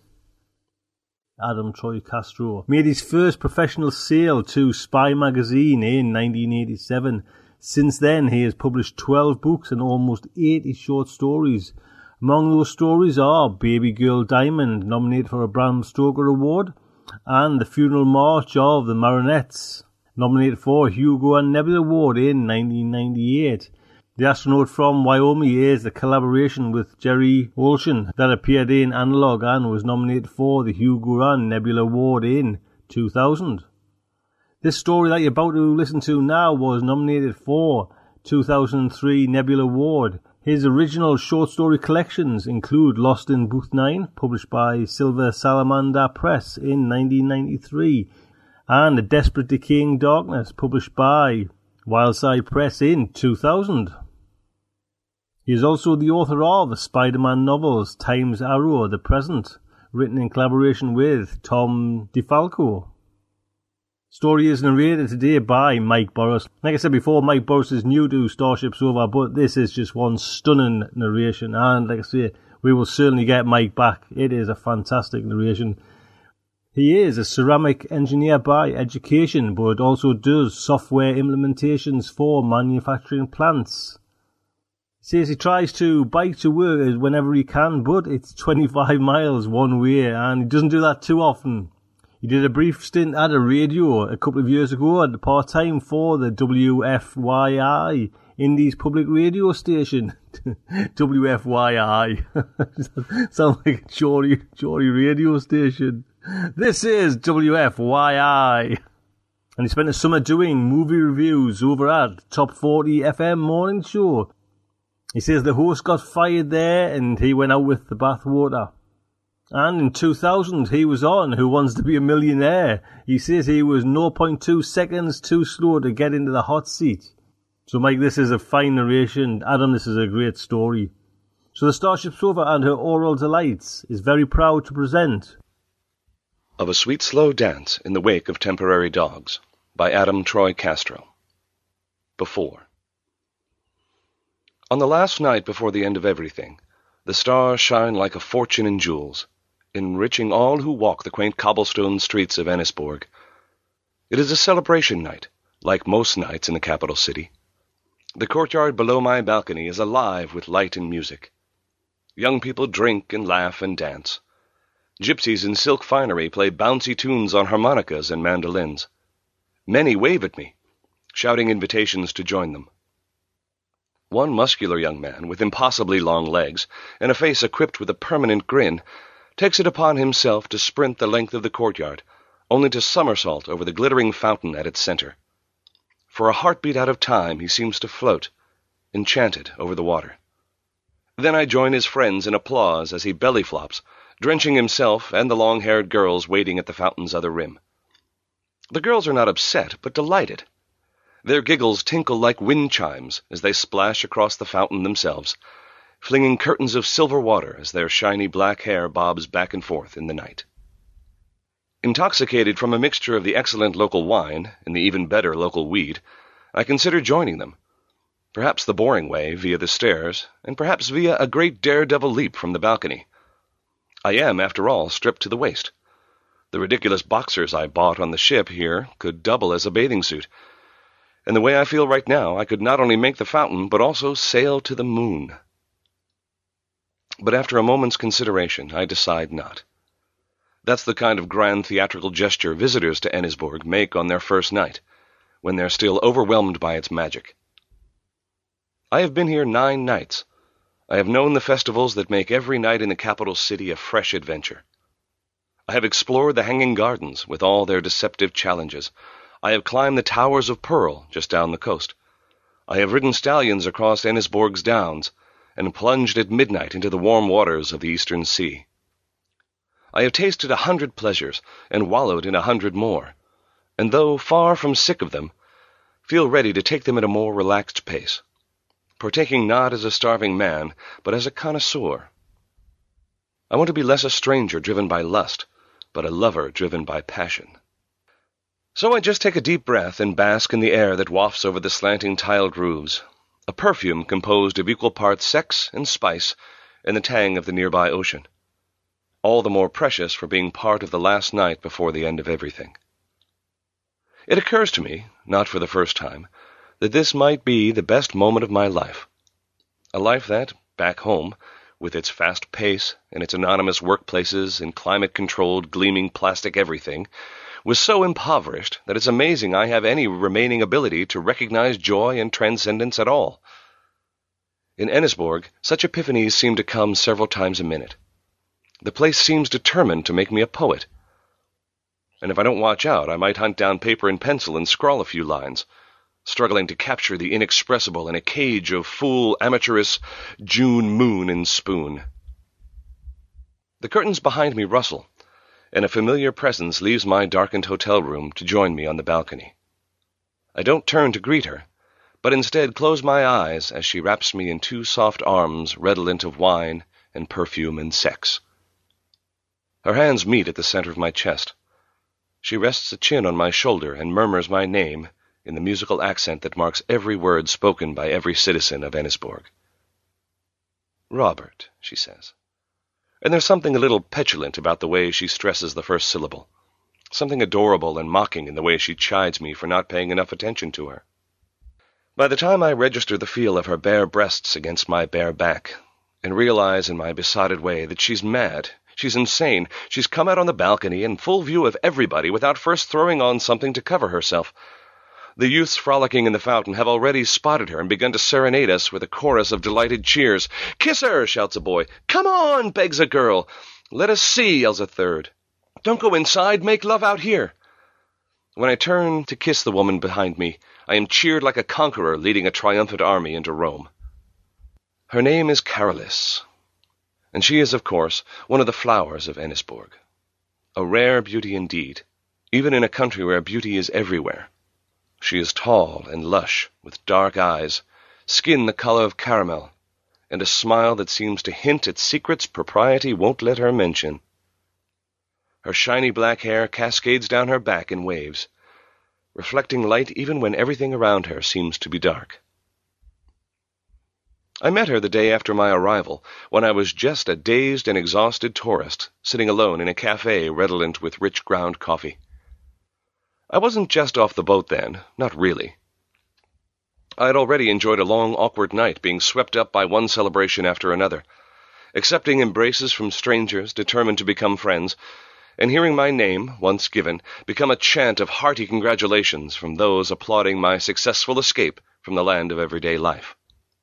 Speaker 5: Adam Troy Castro made his first professional sale to Spy magazine in 1987. Since then, he has published 12 books and almost 80 short stories. Among those stories are Baby Girl Diamond, nominated for a Bram Stoker Award, and The Funeral March of the Marionettes, nominated for a Hugo and Nebula Award in 1998. The Astronaut from Wyoming is a collaboration with Jerry Olshan that appeared in Analog and was nominated for the Hugo and Nebula Award in 2000. This story that you're about to listen to now was nominated for 2003 Nebula Award. His original short story collections include Lost in Booth 9, published by Silver Salamander Press in 1993, and A Desperate Decaying Darkness, published by Wildside Press in 2000. He is also the author of the Spider-Man novels Time's Arrow, The Present, written in collaboration with Tom DeFalco. Story is narrated today by Mike Borras. Like I said before, Mike Borras is new to Starship Sofa, but this is just one stunning narration, and like I say, we will certainly get Mike back. It is a fantastic narration. He is a ceramic engineer by education, but also does software implementations for manufacturing plants. He says he tries to bike to work whenever he can, but it's 25 miles one way, and he doesn't do that too often. He did a brief stint at a radio a couple of years ago at part-time for the WFYI, Indies public radio station. WFYI. Sounds like a Geordie radio station. This is WFYI. And he spent the summer doing movie reviews over at Top 40 FM morning show. He says the host got fired there and he went out with the bathwater. And in 2000, he was on Who Wants to Be a Millionaire. He says he was 0.2 seconds too slow to get into the hot seat. So, Mike, this is a fine narration. Adam, this is a great story. So the Starship Sofa and her oral delights is very proud to present
Speaker 9: Of a Sweet Slow Dance in the Wake of Temporary Dogs by Adam Troy Castro. Before. On the last night before the end of everything, the stars shine like a fortune in jewels, enriching all who walk the quaint cobblestone streets of Ennisborg. It is a celebration night, like most nights in the capital city. The courtyard below my balcony is alive with light and music. Young people drink and laugh and dance. Gypsies in silk finery play bouncy tunes on harmonicas and mandolins. Many wave at me, shouting invitations to join them. One muscular young man with impossibly long legs and a face equipped with a permanent grin takes it upon himself to sprint the length of the courtyard, only to somersault over the glittering fountain at its center. For a heartbeat out of time he seems to float, enchanted over the water. Then I join his friends in applause as he belly flops, drenching himself and the long-haired girls waiting at the fountain's other rim. The girls are not upset, but delighted. Their giggles tinkle like wind chimes as they splash across the fountain themselves, flinging curtains of silver water as their shiny black hair bobs back and forth in the night. Intoxicated from a mixture of the excellent local wine and the even better local weed, I consider joining them, perhaps the boring way, via the stairs, and perhaps via a great daredevil leap from the balcony. I am, after all, stripped to the waist. The ridiculous boxers I bought on the ship here could double as a bathing suit. And the way I feel right now, I could not only make the fountain, but also sail to the moon. But after a moment's consideration, I decide not. That's the kind of grand theatrical gesture visitors to Ennisborg make on their first night, when they're still overwhelmed by its magic. I have been here 9 nights. I have known the festivals that make every night in the capital city a fresh adventure. I have explored the Hanging Gardens with all their deceptive challenges. I have climbed the Towers of Pearl just down the coast. I have ridden stallions across Ennisborg's downs and plunged at midnight into the warm waters of the Eastern Sea. I have tasted 100 pleasures and wallowed in 100 more, and though far from sick of them, feel ready to take them at a more relaxed pace, partaking not as a starving man, but as a connoisseur. I want to be less a stranger driven by lust, but a lover driven by passion. So I just take a deep breath and bask in the air that wafts over the slanting tiled roofs, a perfume composed of equal parts sex and spice and the tang of the nearby ocean, all the more precious for being part of the last night before the end of everything. It occurs to me, not for the first time, that this might be the best moment of my life, a life that, back home, with its fast pace and its anonymous workplaces and climate-controlled, gleaming plastic everything, was so impoverished that it's amazing I have any remaining ability to recognize joy and transcendence at all. In Ennisborg, such epiphanies seem to come several times a minute. The place seems determined to make me a poet. And if I don't watch out, I might hunt down paper and pencil and scrawl a few lines, struggling to capture the inexpressible in a cage of fool, amateuress, June moon and spoon. The curtains behind me rustle, and a familiar presence leaves my darkened hotel room to join me on the balcony. I don't turn to greet her, but instead close my eyes as she wraps me in 2 soft arms redolent of wine and perfume and sex. Her hands meet at the center of my chest. She rests a chin on my shoulder and murmurs my name in the musical accent that marks every word spoken by every citizen of Ennisborg. "Robert," she says. And there's something a little petulant about the way she stresses the first syllable, something adorable and mocking in the way she chides me for not paying enough attention to her. By the time I register the feel of her bare breasts against my bare back, and realize in my besotted way that she's mad, she's insane, she's come out on the balcony in full view of everybody without first throwing on something to cover herself, the youths frolicking in the fountain have already spotted her and begun to serenade us with a chorus of delighted cheers. "Kiss her!" shouts a boy. "Come on!" begs a girl. "Let us see!" yells a third. "Don't go inside, make love out here!" When I turn to kiss the woman behind me, I am cheered like a conqueror leading a triumphant army into Rome. Her name is Carolus, and she is, of course, one of the flowers of Ennisborg. A rare beauty indeed, even in a country where beauty is everywhere. She is tall and lush, with dark eyes, skin the color of caramel, and a smile that seems to hint at secrets propriety won't let her mention. Her shiny black hair cascades down her back in waves, reflecting light even when everything around her seems to be dark. I met her the day after my arrival, when I was just a dazed and exhausted tourist, sitting alone in a cafe redolent with rich ground coffee. I wasn't just off the boat then, not really. I had already enjoyed a long, awkward night, being swept up by one celebration after another, accepting embraces from strangers determined to become friends, and hearing my name, once given, become a chant of hearty congratulations from those applauding my successful escape from the land of everyday life.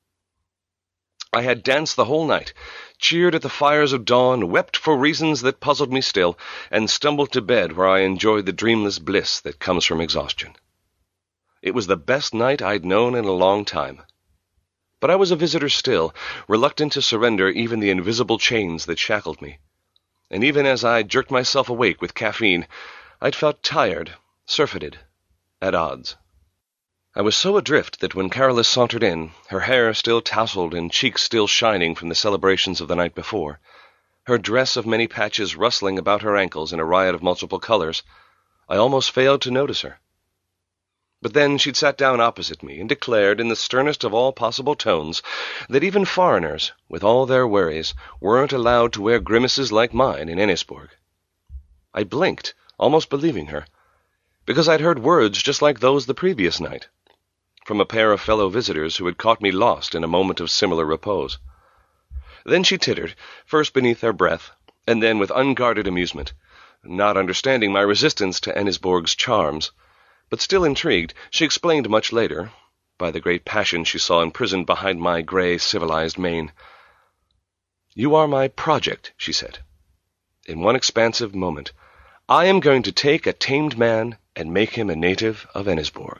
Speaker 9: I had danced the whole night, cheered at the fires of dawn, wept for reasons that puzzled me still, and stumbled to bed where I enjoyed the dreamless bliss that comes from exhaustion. It was the best night I'd known in a long time. But I was a visitor still, reluctant to surrender even the invisible chains that shackled me. And even as I jerked myself awake with caffeine, I'd felt tired, surfeited, at odds. I was so adrift that when Carolus sauntered in, her hair still tousled and cheeks still shining from the celebrations of the night before, her dress of many patches rustling about her ankles in a riot of multiple colors, I almost failed to notice her. But then she'd sat down opposite me and declared in the sternest of all possible tones that even foreigners, with all their worries, weren't allowed to wear grimaces like mine in Ennisborg. I blinked, almost believing her, because I'd heard words just like those the previous night, from a pair of fellow visitors who had caught me lost in a moment of similar repose. Then she tittered, first beneath her breath, and then with unguarded amusement. Not understanding my resistance to Ennisborg's charms, but still intrigued, she explained much later, by the great passion she saw imprisoned behind my grey, civilized mane. "You are my project," she said. In one expansive moment, I am going to take a tamed man and make him a native of Ennisborg.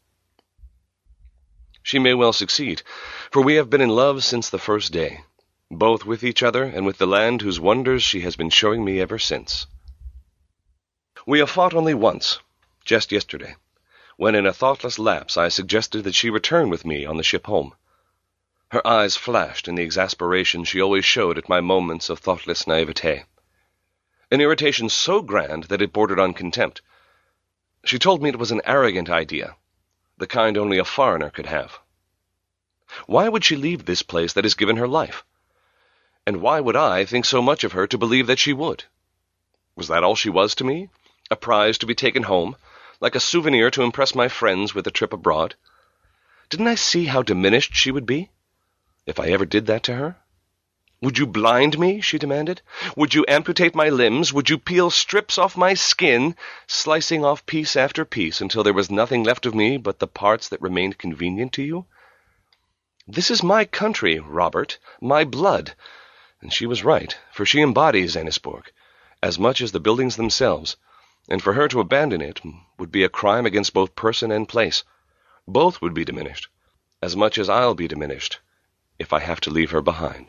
Speaker 9: She may well succeed, for we have been in love since the first day, both with each other and with the land whose wonders she has been showing me ever since. We have fought only once, just yesterday, when in a thoughtless lapse I suggested that she return with me on the ship home. Her eyes flashed in the exasperation she always showed at my moments of thoughtless naivete, an irritation so grand that it bordered on contempt. She told me it was an arrogant idea, the kind only a foreigner could have. Why would she leave this place that has given her life? And why would I think so much of her to believe that she would? Was that all she was to me? A prize to be taken home, like a souvenir to impress my friends with a trip abroad? Didn't I see how diminished she would be if I ever did that to her? Would you blind me? She demanded. Would you amputate my limbs? Would you peel strips off my skin, slicing off piece after piece until there was nothing left of me but the parts that remained convenient to you? This is my country, Robert, my blood. And she was right, for she embodies Ennisborg, as much as the buildings themselves, and for her to abandon it would be a crime against both person and place. Both would be diminished, as much as I'll be diminished, if I have to leave her behind.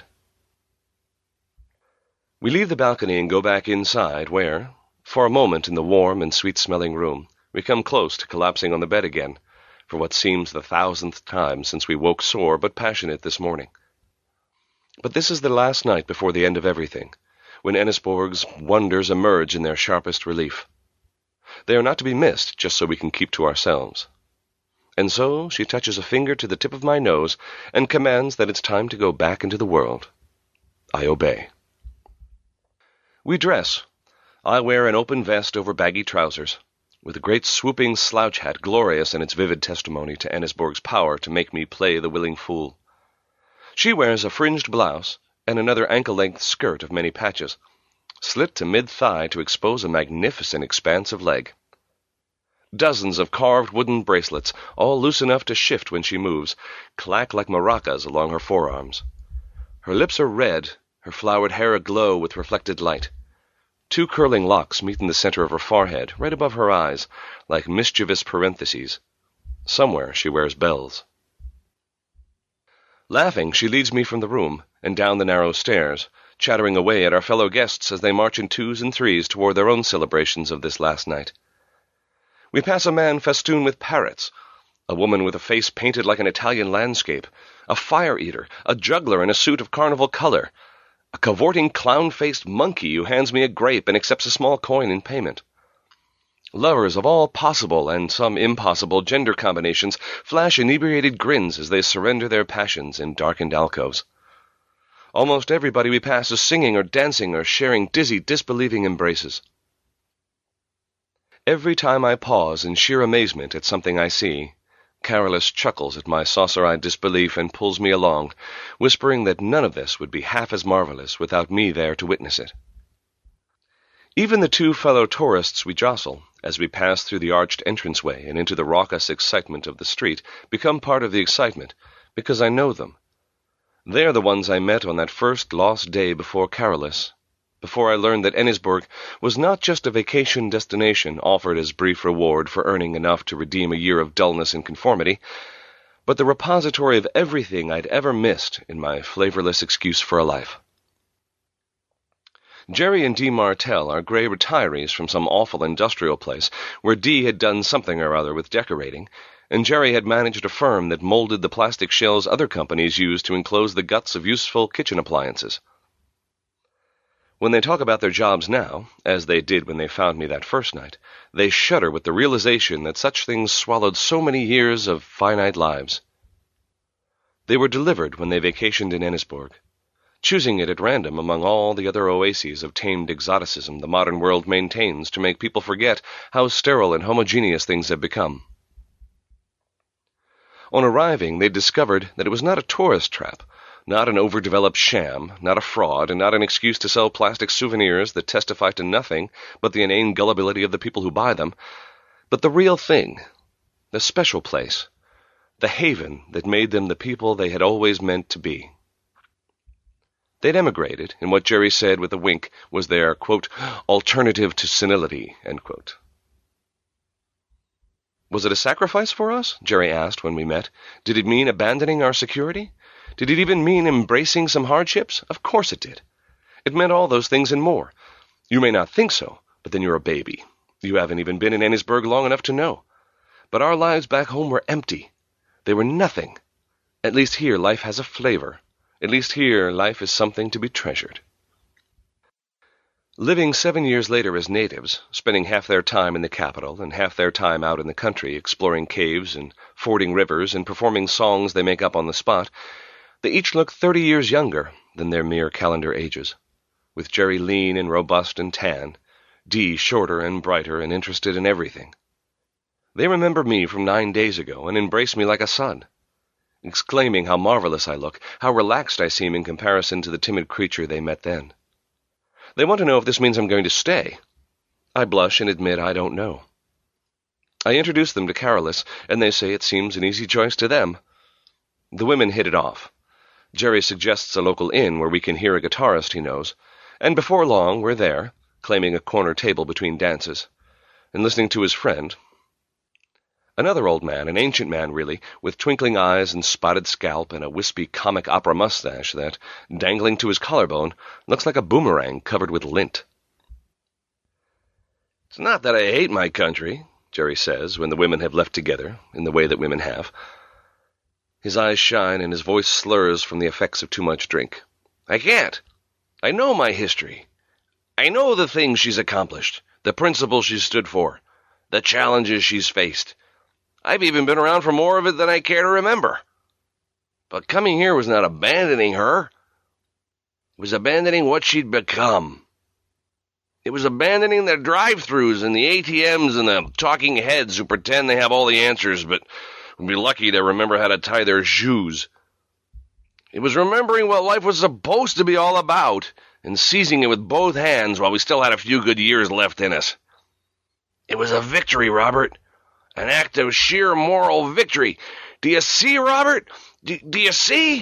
Speaker 9: We leave the balcony and go back inside, where, for a moment in the warm and sweet-smelling room, we come close to collapsing on the bed again, for what seems the 1000th time since we woke sore but passionate this morning. But this is the last night before the end of everything, when Ennisborg's wonders emerge in their sharpest relief. They are not to be missed just so we can keep to ourselves. And so she touches a finger to the tip of my nose and commands that it's time to go back into the world. I obey. We dress. I wear an open vest over baggy trousers, with a great swooping slouch hat glorious in its vivid testimony to Ennisborg's power to make me play the willing fool. She wears a fringed blouse and another ankle-length skirt of many patches, slit to mid-thigh to expose a magnificent expanse of leg. Dozens of carved wooden bracelets, all loose enough to shift when she moves, clack like maracas along her forearms. Her lips are red, her flowered hair aglow with reflected light. 2 curling locks meet in the center of her forehead, right above her eyes, like mischievous parentheses. Somewhere she wears bells. Laughing, she leads me from the room and down the narrow stairs, chattering away at our fellow guests as they march in 2s and 3s toward their own celebrations of this last night. We pass a man festooned with parrots, a woman with a face painted like an Italian landscape, a fire-eater, a juggler in a suit of carnival color, a cavorting clown-faced monkey who hands me a grape and accepts a small coin in payment. Lovers of all possible and some impossible gender combinations flash inebriated grins as they surrender their passions in darkened alcoves. Almost everybody we pass is singing or dancing or sharing dizzy, disbelieving embraces. Every time I pause in sheer amazement at something I see, Carolus chuckles at my saucer-eyed disbelief and pulls me along, whispering that none of this would be half as marvelous without me there to witness it. Even the 2 fellow tourists we jostle, as we pass through the arched entranceway and into the raucous excitement of the street, become part of the excitement, because I know them. They are the ones I met on that first lost day before Carolus, before I learned that Ennisborg was not just a vacation destination offered as brief reward for earning enough to redeem a year of dullness and conformity, but the repository of everything I'd ever missed in my flavorless excuse for a life. Jerry and Dee Martell are gray retirees from some awful industrial place where Dee had done something or other with decorating, and Jerry had managed a firm that molded the plastic shells other companies use to enclose the guts of useful kitchen appliances. When they talk about their jobs now, as they did when they found me that first night, they shudder with the realization that such things swallowed so many years of finite lives. They were delivered when they vacationed in Ennisborg, choosing it at random among all the other oases of tamed exoticism the modern world maintains to make people forget how sterile and homogeneous things have become. On arriving, they discovered that it was not a tourist trap, not an overdeveloped sham, not a fraud, and not an excuse to sell plastic souvenirs that testify to nothing but the inane gullibility of the people who buy them, but the real thing, the special place, the haven that made them the people they had always meant to be. They'd emigrated, in what Jerry said with a wink was their, quote, alternative to senility, end quote. Was it a sacrifice for us? Jerry asked when we met. Did it mean abandoning our security? Did it even mean embracing some hardships? Of course it did. It meant all those things and more. You may not think so, but then you're a baby. You haven't even been in Ennisburg long enough to know. But our lives back home were empty. They were nothing. At least here life has a flavor. At least here life is something to be treasured. Living 7 years later as natives, spending half their time in the capital and half their time out in the country exploring caves and fording rivers and performing songs they make up on the spot, they each look 30 years younger than their mere calendar ages, with Jerry lean and robust and tan, Dee shorter and brighter and interested in everything. They remember me from 9 days ago and embrace me like a son, exclaiming how marvelous I look, how relaxed I seem in comparison to the timid creature they met then. They want to know if this means I'm going to stay. I blush and admit I don't know. I introduce them to Carolus, and they say it seems an easy choice to them. The women hit it off. Jerry suggests a local inn where we can hear a guitarist he knows, and before long we're there, claiming a corner table between dances, and listening to his friend. Another old man, an ancient man really, with twinkling eyes and spotted scalp and a wispy comic opera mustache that, dangling to his collarbone, looks like a boomerang covered with lint. It's not that I hate my country, Jerry says when the women have left together, in the way that women have. His eyes shine and his voice slurs from the effects of too much drink. I can't. I know my history. I know the things she's accomplished, the principles she's stood for, the challenges she's faced. I've even been around for more of it than I care to remember. But coming here was not abandoning her. It was abandoning what she'd become. It was abandoning the drive-thrus and the ATMs and the talking heads who pretend they have all the answers but would be lucky to remember how to tie their shoes. It was remembering what life was supposed to be all about and seizing it with both hands while we still had a few good years left in us. It was a victory, Robert. An act of sheer moral victory. Do you see, Robert? Do you see?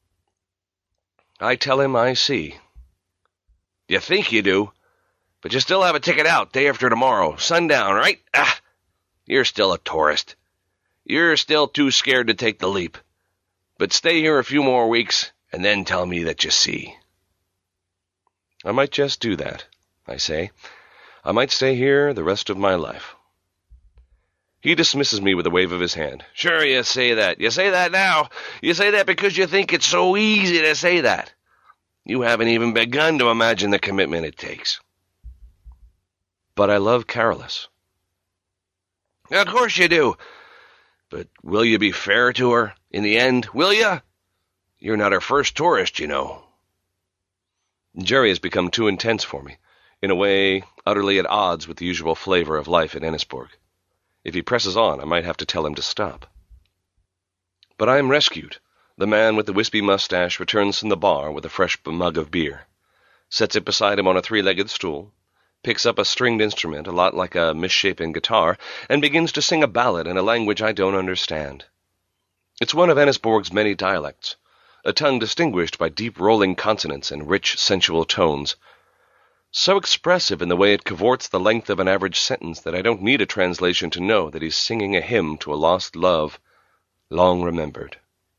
Speaker 9: I tell him I see. You think you do, but you still have a ticket out day after tomorrow, sundown, right? You're still a tourist. You're still too scared to take the leap. But stay here a few more weeks, and then tell me that you see. I might just do that, I say. I might stay here the rest of my life. He dismisses me with a wave of his hand. Sure, you say that. You say that now. You say that because you think it's so easy to say that. You haven't even begun to imagine the commitment it takes. But I love Carolus. Of course you do. But will you be fair to her in the end, will you? You're not her first tourist, you know. Jerry has become too intense for me, in a way utterly at odds with the usual flavor of life at Ennisburg. If he presses on, I might have to tell him to stop. But I am rescued. The man with the wispy mustache returns from the bar with a fresh mug of beer, sets it beside him on a three-legged stool, picks up a stringed instrument a lot like a misshapen guitar, and begins to sing a ballad in a language I don't understand. It's one of Ennisburg's many dialects, a tongue distinguished by deep rolling consonants and rich, sensual tones, so expressive in the way it cavorts the length of an average sentence that I don't need a translation to know that he's singing a hymn to a lost love, long remembered.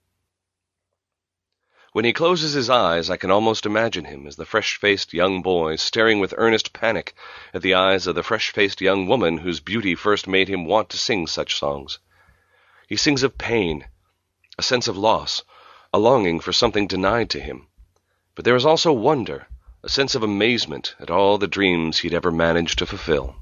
Speaker 9: When he closes his eyes, I can almost imagine him as the fresh-faced young boy staring with earnest panic at the eyes of the fresh-faced young woman whose beauty first made him want to sing such songs. He sings of pain, a sense of loss, a longing for something denied to him. But there is also wonder, a sense of amazement at all the dreams he'd ever managed to fulfill.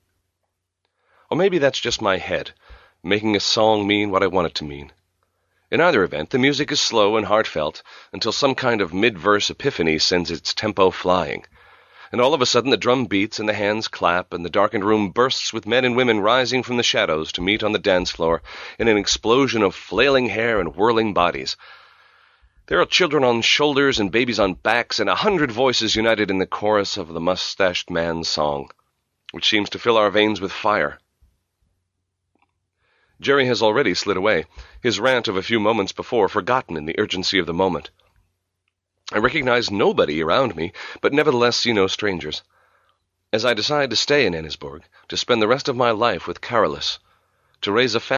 Speaker 9: Or maybe that's just my head, making a song mean what I want it to mean. In either event, the music is slow and heartfelt until some kind of mid-verse epiphany sends its tempo flying. And all of a sudden the drum beats and the hands clap and the darkened room bursts with men and women rising from the shadows to meet on the dance floor in an explosion of flailing hair and whirling bodies. There are children on shoulders and babies on backs, and 100 voices united in the chorus of the mustached man's song, which seems to fill our veins with fire. Jerry has already slid away, his rant of a few moments before forgotten in the urgency of the moment. I recognize nobody around me, but nevertheless see no strangers. As I decide to stay in Ennisburg, to spend the rest of my life with Carolus, to raise a family.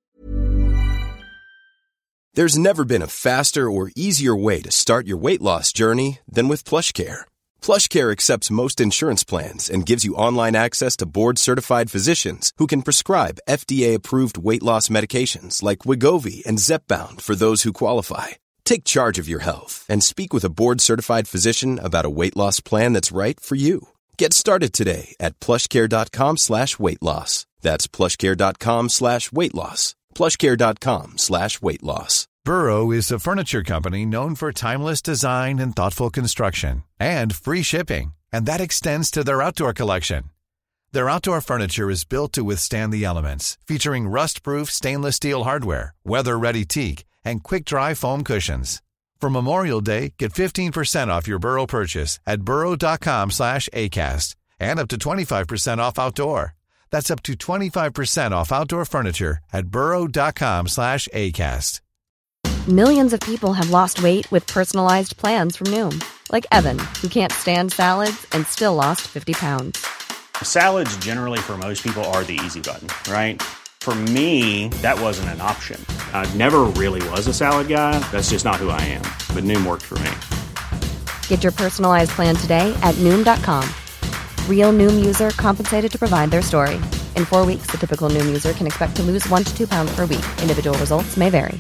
Speaker 10: There's never been a faster or easier way to start your weight loss journey than with PlushCare. PlushCare accepts most insurance plans and gives you online access to board-certified physicians who can prescribe FDA-approved weight loss medications like Wegovy and Zepbound for those who qualify. Take charge of your health and speak with a board-certified physician about a weight loss plan that's right for you. Get started today at plushcare.com/weight-loss. That's plushcare.com/weight-loss. plushcare.com/weight-loss.
Speaker 11: Burrow is a furniture company known for timeless design and thoughtful construction, and free shipping, and that extends to their outdoor collection. Their outdoor furniture is built to withstand the elements, featuring rust-proof stainless steel hardware, weather-ready teak, and quick-dry foam cushions. For Memorial Day, get 15% off your Burrow purchase at burrow.com/acast, and up to 25% off outdoor. That's up to 25% off outdoor furniture at burrow.com/acast.
Speaker 12: Millions of people have lost weight with personalized plans from Noom. Like Evan, who can't stand salads and still lost 50 pounds.
Speaker 13: Salads generally for most people are the easy button, right? For me, that wasn't an option. I never really was a salad guy. That's just not who I am. But Noom worked for me.
Speaker 12: Get your personalized plan today at Noom.com. Real Noom user compensated to provide their story. In 4 weeks, the typical Noom user can expect to lose 1 to 2 pounds per week. Individual results may vary.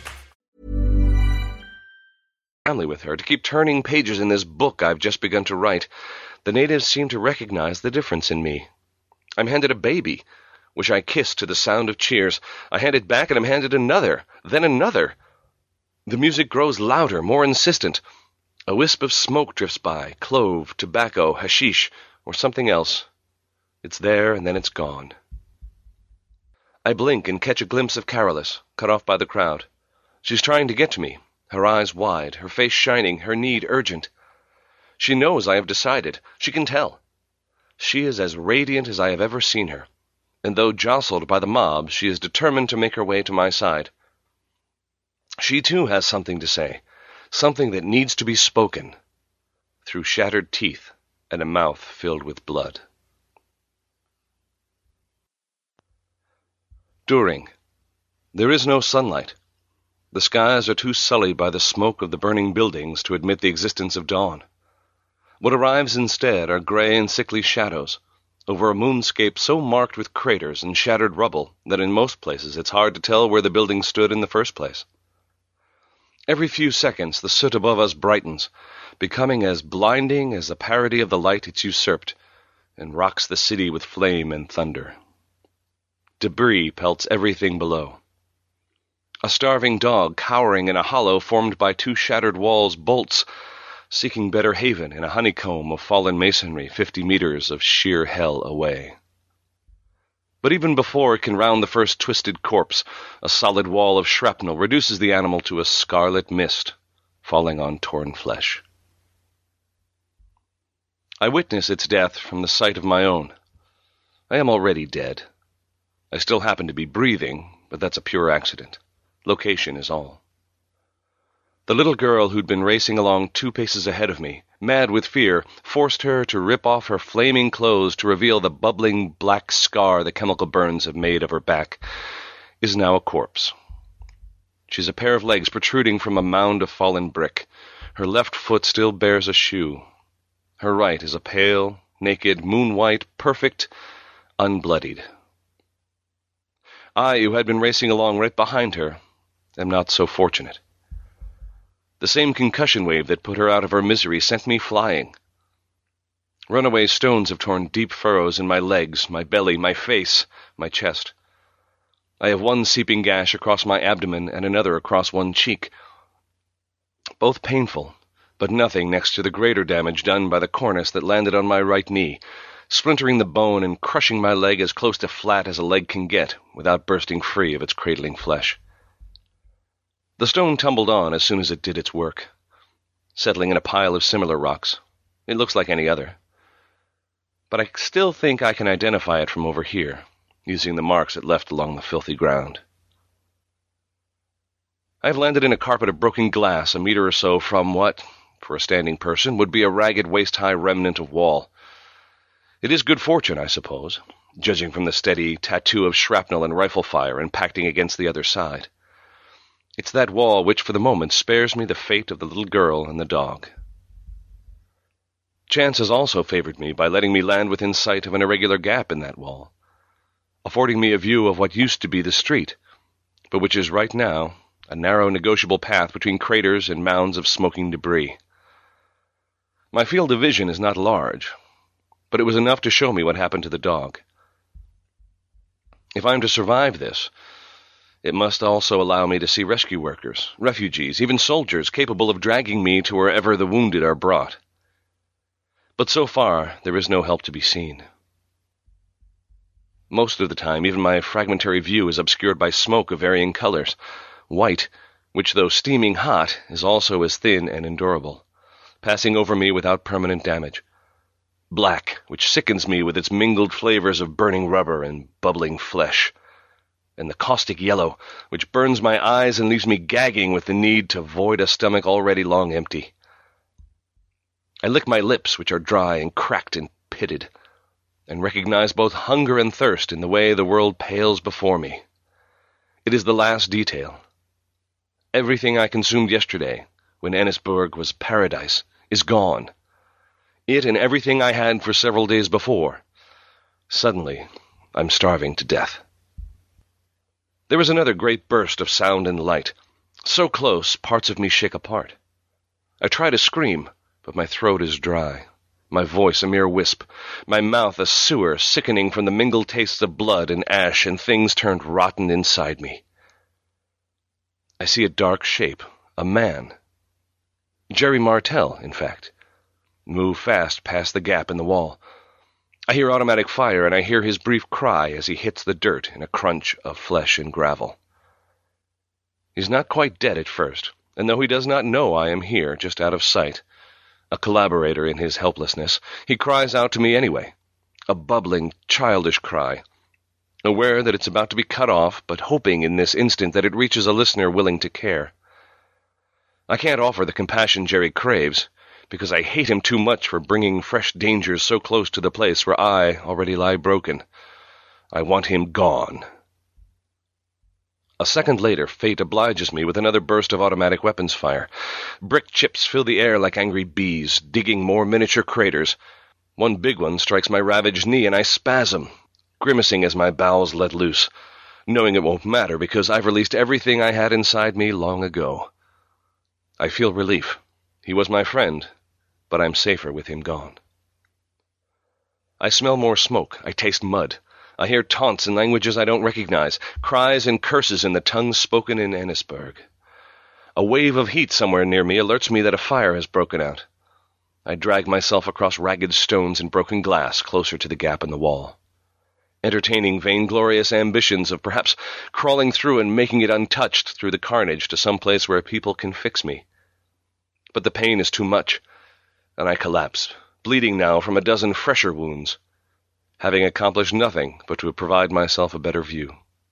Speaker 9: Family with her, to keep turning pages in this book I've just begun to write. The natives seem to recognize the difference in me. I'm handed a baby, which I kiss to the sound of cheers. I hand it back and I'm handed another, then another. The music grows louder, more insistent. A wisp of smoke drifts by, clove, tobacco, hashish, or something else. It's there and then it's gone. I blink and catch a glimpse of Carolus, cut off by the crowd. She's trying to get to me, her eyes wide, her face shining, her need urgent. She knows I have decided. She can tell. She is as radiant as I have ever seen her, and though jostled by the mob, she is determined to make her way to my side. She too has something to say, something that needs to be spoken, through shattered teeth and a mouth filled with blood. During. There is no sunlight. The skies are too sullied by the smoke of the burning buildings to admit the existence of dawn. What arrives instead are gray and sickly shadows, over a moonscape so marked with craters and shattered rubble that in most places it's hard to tell where the building stood in the first place. Every few seconds the soot above us brightens, becoming as blinding as the parody of the light it's usurped, and rocks the city with flame and thunder. Debris pelts everything below. A starving dog cowering in a hollow formed by 2 shattered walls bolts, seeking better haven in a honeycomb of fallen masonry 50 meters of sheer hell away. But even before it can round the first twisted corpse, a solid wall of shrapnel reduces the animal to a scarlet mist, falling on torn flesh. I witness its death from the sight of my own. I am already dead. I still happen to be breathing, but that's a pure accident. Location is all. The little girl who'd been racing along 2 paces ahead of me, mad with fear, forced her to rip off her flaming clothes to reveal the bubbling black scar the chemical burns have made of her back, is now a corpse. She's a pair of legs protruding from a mound of fallen brick. Her left foot still bears a shoe. Her right is a pale, naked, moon-white, perfect, unbloodied. I, who had been racing along right behind her, am not so fortunate. The same concussion wave that put her out of her misery sent me flying. Runaway stones have torn deep furrows in my legs, my belly, my face, my chest. I have one seeping gash across my abdomen and another across one cheek. Both painful, but nothing next to the greater damage done by the cornice that landed on my right knee, splintering the bone and crushing my leg as close to flat as a leg can get without bursting free of its cradling flesh. The stone tumbled on as soon as it did its work, settling in a pile of similar rocks. It looks like any other. But I still think I can identify it from over here, using the marks it left along the filthy ground. I have landed in a carpet of broken glass a meter or so from what, for a standing person, would be a ragged waist-high remnant of wall. It is good fortune, I suppose, judging from the steady tattoo of shrapnel and rifle fire impacting against the other side. It's that wall which, for the moment, spares me the fate of the little girl and the dog. Chance has also favored me by letting me land within sight of an irregular gap in that wall, affording me a view of what used to be the street, but which is right now a narrow negotiable path between craters and mounds of smoking debris. My field of vision is not large, but it was enough to show me what happened to the dog. If I am to survive this, it must also allow me to see rescue workers, refugees, even soldiers capable of dragging me to wherever the wounded are brought. But so far, there is no help to be seen. Most of the time, even my fragmentary view is obscured by smoke of varying colors. White, which though steaming hot, is also as thin and endurable, passing over me without permanent damage. Black, which sickens me with its mingled flavors of burning rubber and bubbling flesh. And the caustic yellow, which burns my eyes and leaves me gagging with the need to void a stomach already long empty. I lick my lips, which are dry and cracked and pitted, and recognize both hunger and thirst in the way the world pales before me. It is the last detail. Everything I consumed yesterday, when Ennisburg was paradise, is gone. It and everything I had for several days before. Suddenly, I'm starving to death. There is another great burst of sound and light, so close parts of me shake apart. I try to scream, but my throat is dry, my voice a mere wisp, my mouth a sewer sickening from the mingled tastes of blood and ash and things turned rotten inside me. I see a dark shape, a man. Jerry Martell, in fact, move fast past the gap in the wall. I hear automatic fire, and I hear his brief cry as he hits the dirt in a crunch of flesh and gravel. He's not quite dead at first, and though he does not know I am here, just out of sight, a collaborator in his helplessness, he cries out to me anyway, a bubbling, childish cry, aware that it's about to be cut off, but hoping in this instant that it reaches a listener willing to care. I can't offer the compassion Jerry craves, because I hate him too much for bringing fresh dangers so close to the place where I already lie broken. I want him gone. A second later, fate obliges me with another burst of automatic weapons fire. Brick chips fill the air like angry bees, digging more miniature craters. One big one strikes my ravaged knee, and I spasm, grimacing as my bowels let loose, knowing it won't matter because I've released everything I had inside me long ago. I feel relief. He was my friend, but I'm safer with him gone. I smell more smoke. I taste mud. I hear taunts in languages I don't recognize, cries and curses in the tongues spoken in Ennisburg. A wave of heat somewhere near me alerts me that a fire has broken out. I drag myself across ragged stones and broken glass closer to the gap in the wall, entertaining vainglorious ambitions of perhaps crawling through and making it untouched through the carnage to some place where people can fix me. But the pain is too much, and I collapse, bleeding now from a dozen fresher wounds, having accomplished nothing but to provide myself a better view.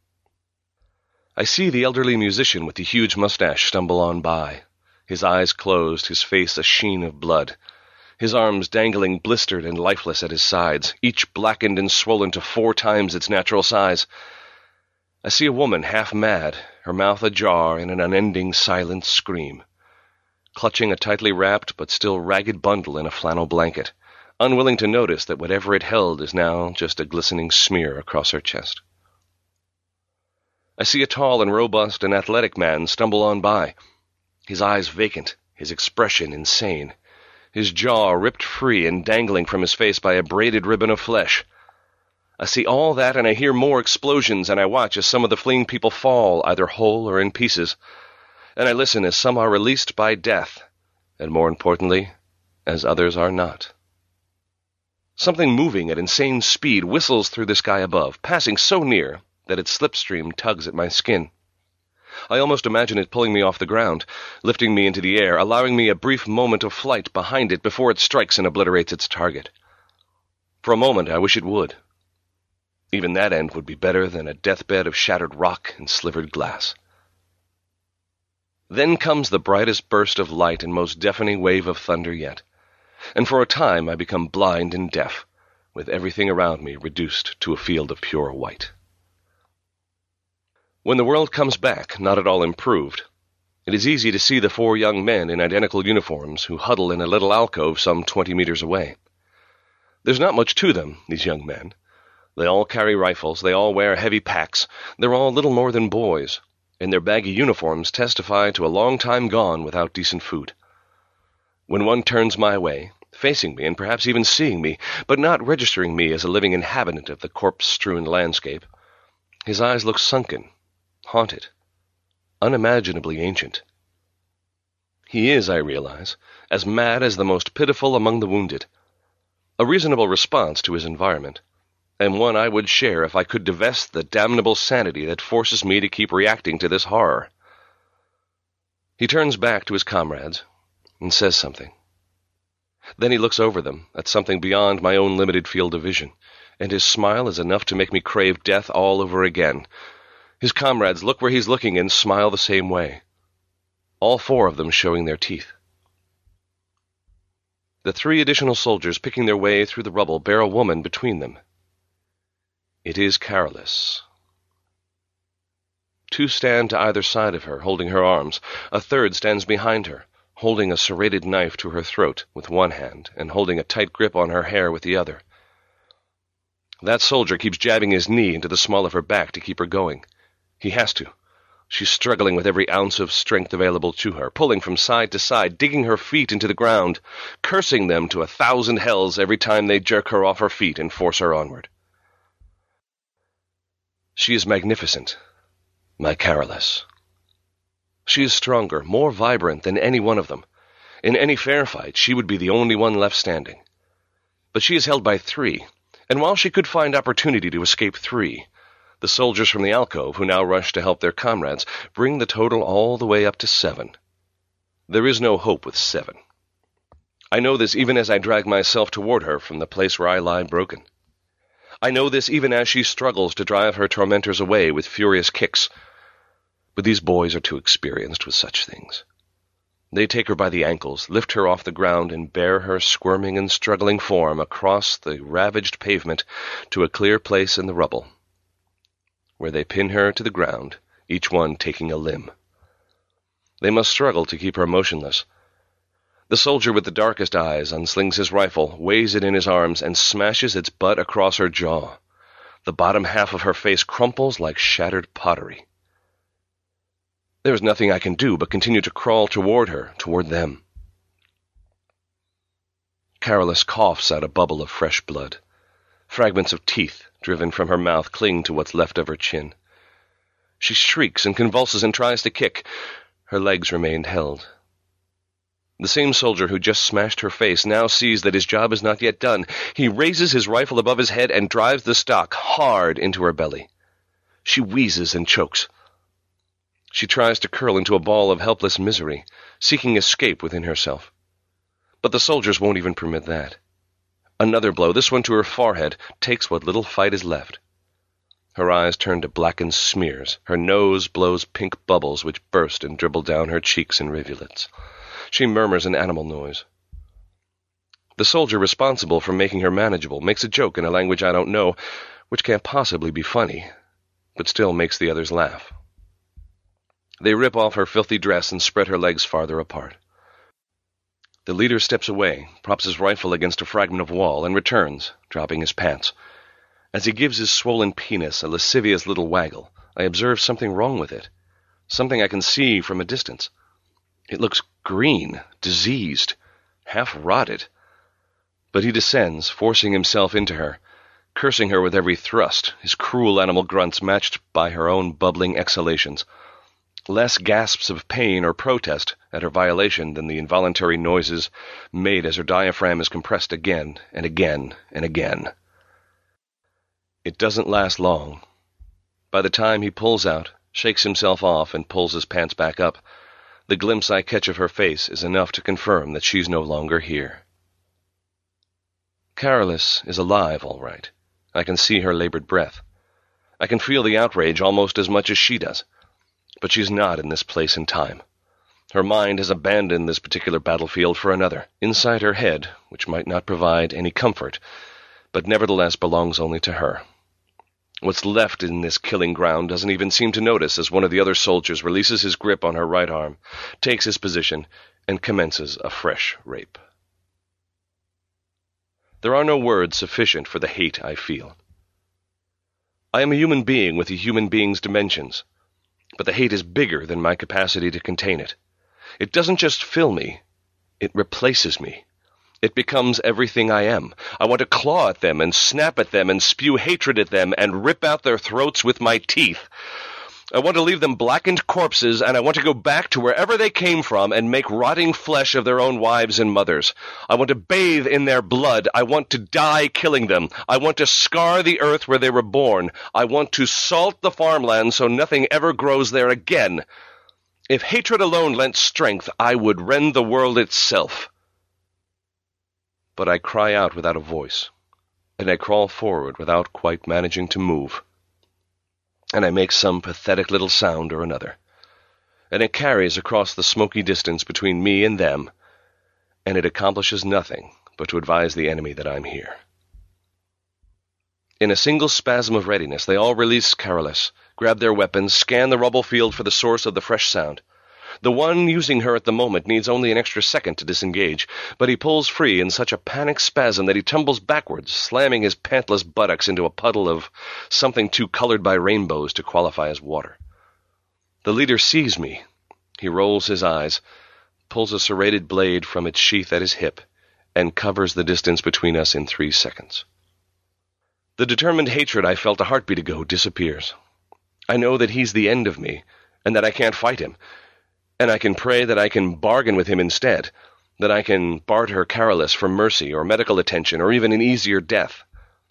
Speaker 9: I see the elderly musician with the huge mustache stumble on by, his eyes closed, his face a sheen of blood, his arms dangling blistered and lifeless at his sides, each blackened and swollen to 4 times its natural size. I see a woman half mad, her mouth ajar in an unending silent scream, clutching a tightly wrapped but still ragged bundle in a flannel blanket, unwilling to notice that whatever it held is now just a glistening smear across her chest. I see a tall and robust and athletic man stumble on by, his eyes vacant, his expression insane, his jaw ripped free and dangling from his face by a braided ribbon of flesh. I see all that, and I hear more explosions, and I watch as some of the fleeing people fall, either whole or in pieces. And I listen as some are released by death, and more importantly, as others are not. Something moving at insane speed whistles through the sky above, passing so near that its slipstream tugs at my skin. I almost imagine it pulling me off the ground, lifting me into the air, allowing me a brief moment of flight behind it before it strikes and obliterates its target. For a moment, I wish it would. Even that end would be better than a deathbed of shattered rock and slivered glass. Then comes the brightest burst of light and most deafening wave of thunder yet, and for a time I become blind and deaf, with everything around me reduced to a field of pure white. When the world comes back, not at all improved, it is easy to see the 4 young men in identical uniforms who huddle in a little alcove some 20 meters away. There's not much to them, these young men. They all carry rifles, they all wear heavy packs, they're all little more than boys, and their baggy uniforms testify to a long time gone without decent food. When one turns my way, facing me and perhaps even seeing me, but not registering me as a living inhabitant of the corpse-strewn landscape, his eyes look sunken, haunted, unimaginably ancient. He is, I realize, as mad as the most pitiful among the wounded, a reasonable response to his environment, and one I would share if I could divest the damnable sanity that forces me to keep reacting to this horror. He turns back to his comrades and says something. Then he looks over them at something beyond my own limited field of vision, and his smile is enough to make me crave death all over again. His comrades look where he's looking and smile the same way, all 4 of them showing their teeth. The 3 additional soldiers picking their way through the rubble bear a woman between them. It is Carolus. 2 stand to either side of her, holding her arms. A 3rd stands behind her, holding a serrated knife to her throat with one hand and holding a tight grip on her hair with the other. That soldier keeps jabbing his knee into the small of her back to keep her going. He has to. She's struggling with every ounce of strength available to her, pulling from side to side, digging her feet into the ground, cursing them to 1,000 hells every time they jerk her off her feet and force her onward. She is magnificent, my Carolus. She is stronger, more vibrant than any one of them. In any fair fight, she would be the only one left standing. But she is held by 3, and while she could find opportunity to escape 3, the soldiers from the alcove, who now rush to help their comrades, bring the total all the way up to 7. There is no hope with 7. I know this even as I drag myself toward her from the place where I lie broken. I know this even as she struggles to drive her tormentors away with furious kicks. But these boys are too experienced with such things. They take her by the ankles, lift her off the ground, and bear her squirming and struggling form across the ravaged pavement to a clear place in the rubble, where they pin her to the ground, each one taking a limb. They must struggle to keep her motionless. The soldier with the darkest eyes unslings his rifle, weighs it in his arms, and smashes its butt across her jaw. The bottom half of her face crumples like shattered pottery. There is nothing I can do but continue to crawl toward her, toward them. Carolus coughs out a bubble of fresh blood. Fragments of teeth, driven from her mouth, cling to what's left of her chin. She shrieks and convulses and tries to kick. Her legs remain held. The same soldier who just smashed her face now sees that his job is not yet done. He raises his rifle above his head and drives the stock hard into her belly. She wheezes and chokes. She tries to curl into a ball of helpless misery, seeking escape within herself. But the soldiers won't even permit that. Another blow, this one to her forehead, takes what little fight is left. Her eyes turn to blackened smears. Her nose blows pink bubbles which burst and dribble down her cheeks in rivulets. She murmurs an animal noise. The soldier responsible for making her manageable makes a joke in a language I don't know, which can't possibly be funny, but still makes the others laugh. They rip off her filthy dress and spread her legs farther apart. The leader steps away, props his rifle against a fragment of wall, and returns, dropping his pants. As he gives his swollen penis a lascivious little waggle, I observe something wrong with it, something I can see from a distance. It looks green, diseased, half-rotted. But he descends, forcing himself into her, cursing her with every thrust, his cruel animal grunts matched by her own bubbling exhalations. Less gasps of pain or protest at her violation than the involuntary noises made as her diaphragm is compressed again and again and again. It doesn't last long. By the time he pulls out, shakes himself off, and pulls his pants back up, the glimpse I catch of her face is enough to confirm that she's no longer here. Carolus is alive, all right. I can see her labored breath. I can feel the outrage almost as much as she does. But she's not in this place and time. Her mind has abandoned this particular battlefield for another, inside her head, which might not provide any comfort, but nevertheless belongs only to her. What's left in this killing ground doesn't even seem to notice as one of the other soldiers releases his grip on her right arm, takes his position, and commences a fresh rape. There are no words sufficient for the hate I feel. I am a human being with a human being's dimensions, but the hate is bigger than my capacity to contain it. It doesn't just fill me, it replaces me. It becomes everything I am. I want to claw at them and snap at them and spew hatred at them and rip out their throats with my teeth. I want to leave them blackened corpses, and I want to go back to wherever they came from and make rotting flesh of their own wives and mothers. I want to bathe in their blood. I want to die killing them. I want to scar the earth where they were born. I want to salt the farmland so nothing ever grows there again. If hatred alone lent strength, I would rend the world itself. But I cry out without a voice, and I crawl forward without quite managing to move. And I make some pathetic little sound or another, and it carries across the smoky distance between me and them, and it accomplishes nothing but to advise the enemy that I'm here. In a single spasm of readiness, they all release Carolus, grab their weapons, scan the rubble field for the source of the fresh sound. The one using her at the moment needs only an extra second to disengage, but he pulls free in such a panic spasm that he tumbles backwards, slamming his pantless buttocks into a puddle of something too colored by rainbows to qualify as water. The leader sees me. He rolls his eyes, pulls a serrated blade from its sheath at his hip, and covers the distance between us in 3 seconds. The determined hatred I felt a heartbeat ago disappears. I know that he's the end of me, and that I can't fight him, and I can pray that I can bargain with him instead, that I can barter Carolus for mercy or medical attention or even an easier death.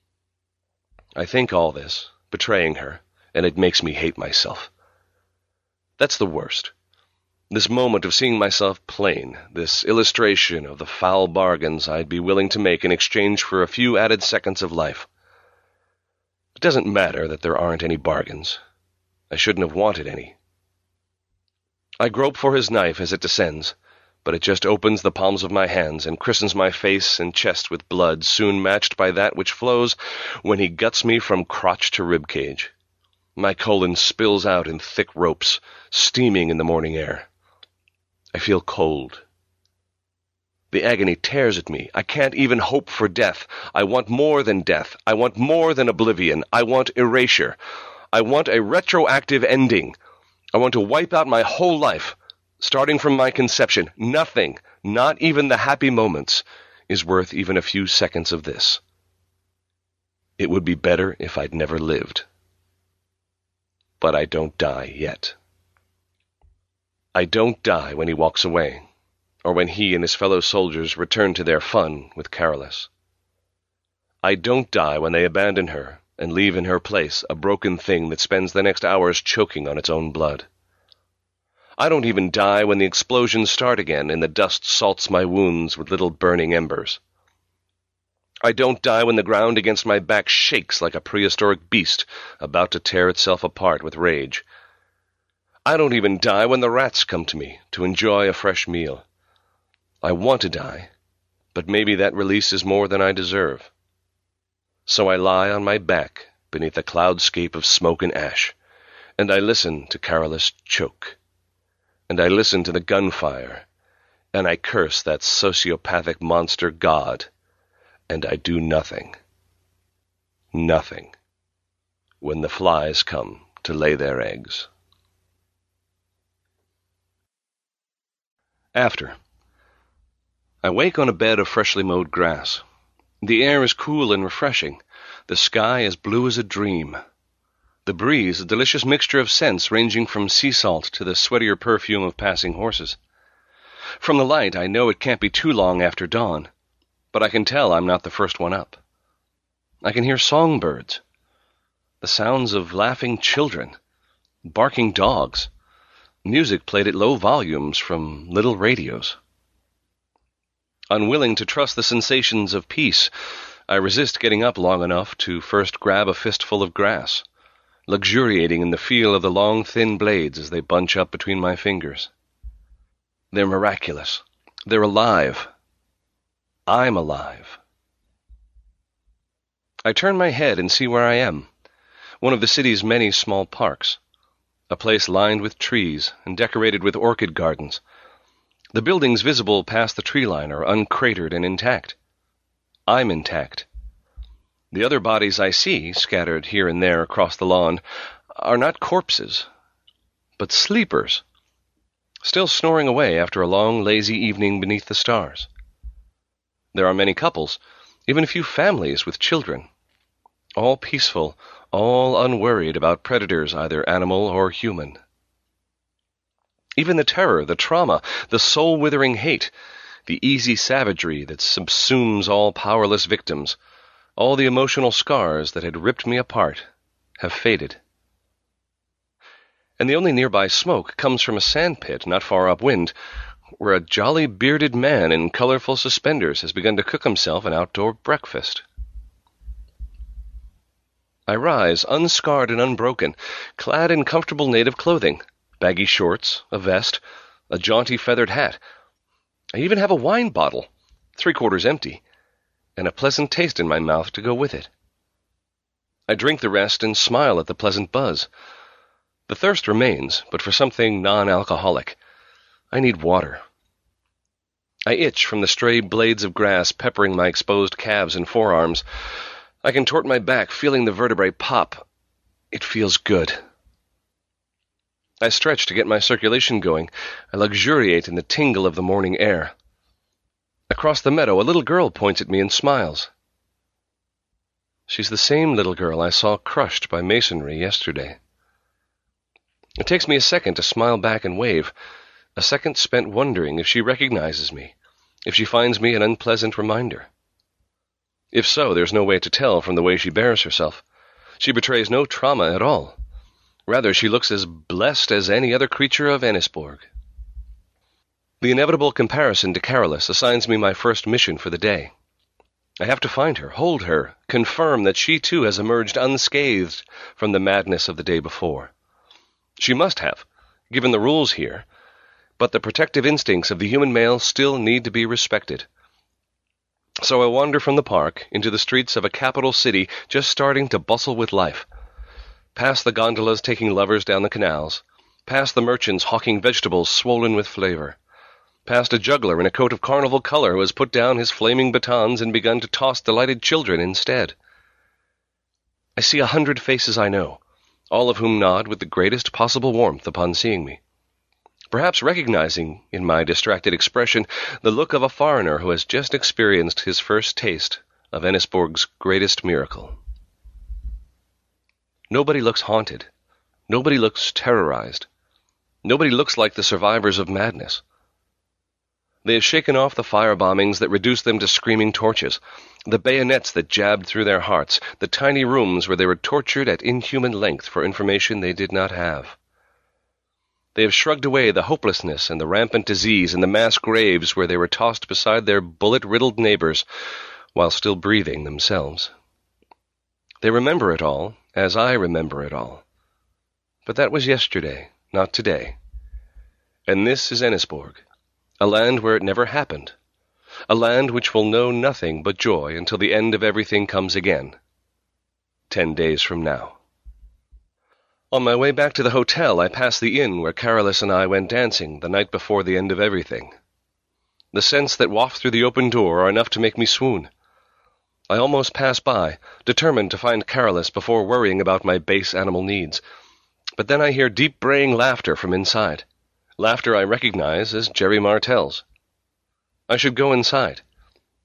Speaker 9: I think all this, betraying her, and it makes me hate myself. That's the worst. This moment of seeing myself plain, this illustration of the foul bargains I'd be willing to make in exchange for a few added seconds of life. It doesn't matter that there aren't any bargains. I shouldn't have wanted any. I grope for his knife as it descends, but it just opens the palms of my hands and christens my face and chest with blood soon matched by that which flows when he guts me from crotch to rib cage. My colon spills out in thick ropes, steaming in the morning air. I feel cold. The agony tears at me. I can't even hope for death. I want more than death. I want more than oblivion. I want erasure. I want a retroactive ending. I want to wipe out my whole life, starting from my conception. Nothing, not even the happy moments, is worth even a few seconds of this. It would be better if I'd never lived. But I don't die yet. I don't die when he walks away, or when he and his fellow soldiers return to their fun with Carolus. I don't die when they abandon her and leave in her place a broken thing that spends the next hours choking on its own blood. I don't even die when the explosions start again and the dust salts my wounds with little burning embers. I don't die when the ground against my back shakes like a prehistoric beast about to tear itself apart with rage. I don't even die when the rats come to me to enjoy a fresh meal. I want to die, but maybe that release is more than I deserve. So I lie on my back beneath a cloudscape of smoke and ash, and I listen to Carolus choke, and I listen to the gunfire, and I curse that sociopathic monster God, and I do nothing. Nothing. When the flies come to lay their eggs. After. I wake on a bed of freshly mowed grass. The air is cool and refreshing. The sky as blue as a dream. The breeze a delicious mixture of scents ranging from sea salt to the sweatier perfume of passing horses. From the light, I know it can't be too long after dawn, but I can tell I'm not the first one up. I can hear songbirds, the sounds of laughing children, barking dogs, music played at low volumes from little radios. Unwilling to trust the sensations of peace, I resist getting up long enough to first grab a fistful of grass, luxuriating in the feel of the long, thin blades as they bunch up between my fingers. They're miraculous. They're alive. I'm alive. I turn my head and see where I am, one of the city's many small parks, a place lined with trees and decorated with orchid gardens. The buildings visible past the tree line are uncratered and intact. I'm intact. The other bodies I see, scattered here and there across the lawn, are not corpses, but sleepers, still snoring away after a long, lazy evening beneath the stars. There are many couples, even a few families with children, all peaceful, all unworried about predators, either animal or human. Even the terror, the trauma, the soul-withering hate, the easy savagery that subsumes all powerless victims, all the emotional scars that had ripped me apart, have faded. And the only nearby smoke comes from a sandpit not far upwind, where a jolly bearded man in colorful suspenders has begun to cook himself an outdoor breakfast. I rise, unscarred and unbroken, clad in comfortable native clothing, baggy shorts, a vest, a jaunty feathered hat. I even have a wine bottle, 3/4 empty, and a pleasant taste in my mouth to go with it. I drink the rest and smile at the pleasant buzz. The thirst remains, but for something non-alcoholic. I need water. I itch from the stray blades of grass peppering my exposed calves and forearms. I contort my back, feeling the vertebrae pop. It feels good. I stretch to get my circulation going. I luxuriate in the tingle of the morning air. Across the meadow, a little girl points at me and smiles. She's the same little girl I saw crushed by masonry yesterday. It takes me a second to smile back and wave, a second spent wondering if she recognizes me, if she finds me an unpleasant reminder. If so, there's no way to tell from the way she bears herself. She betrays no trauma at all. Rather, she looks as blessed as any other creature of Ennisborg. The inevitable comparison to Carolus assigns me my first mission for the day. I have to find her, hold her, confirm that she too has emerged unscathed from the madness of the day before. She must have, given the rules here, but the protective instincts of the human male still need to be respected. So I wander from the park into the streets of a capital city just starting to bustle with life, past the gondolas taking lovers down the canals, past the merchants hawking vegetables swollen with flavor, past a juggler in a coat of carnival color who has put down his flaming batons and begun to toss delighted children instead. I see 100 faces I know, all of whom nod with the greatest possible warmth upon seeing me, perhaps recognizing in my distracted expression the look of a foreigner who has just experienced his first taste of Ennisborg's greatest miracle. Nobody looks haunted. Nobody looks terrorized. Nobody looks like the survivors of madness. They have shaken off the firebombings that reduced them to screaming torches, the bayonets that jabbed through their hearts, the tiny rooms where they were tortured at inhuman length for information they did not have. They have shrugged away the hopelessness and the rampant disease and the mass graves where they were tossed beside their bullet-riddled neighbors while still breathing themselves. They remember it all, as I remember it all. But that was yesterday, not today. And this is Ennisborg, a land where it never happened, a land which will know nothing but joy until the end of everything comes again, 10 days from now. On my way back to the hotel, I pass the inn where Carolus and I went dancing the night before the end of everything. The scents that waft through the open door are enough to make me swoon. I almost pass by, determined to find Carolus before worrying about my base animal needs. But then I hear deep braying laughter from inside, laughter I recognize as Jerry Martell's. I should go inside.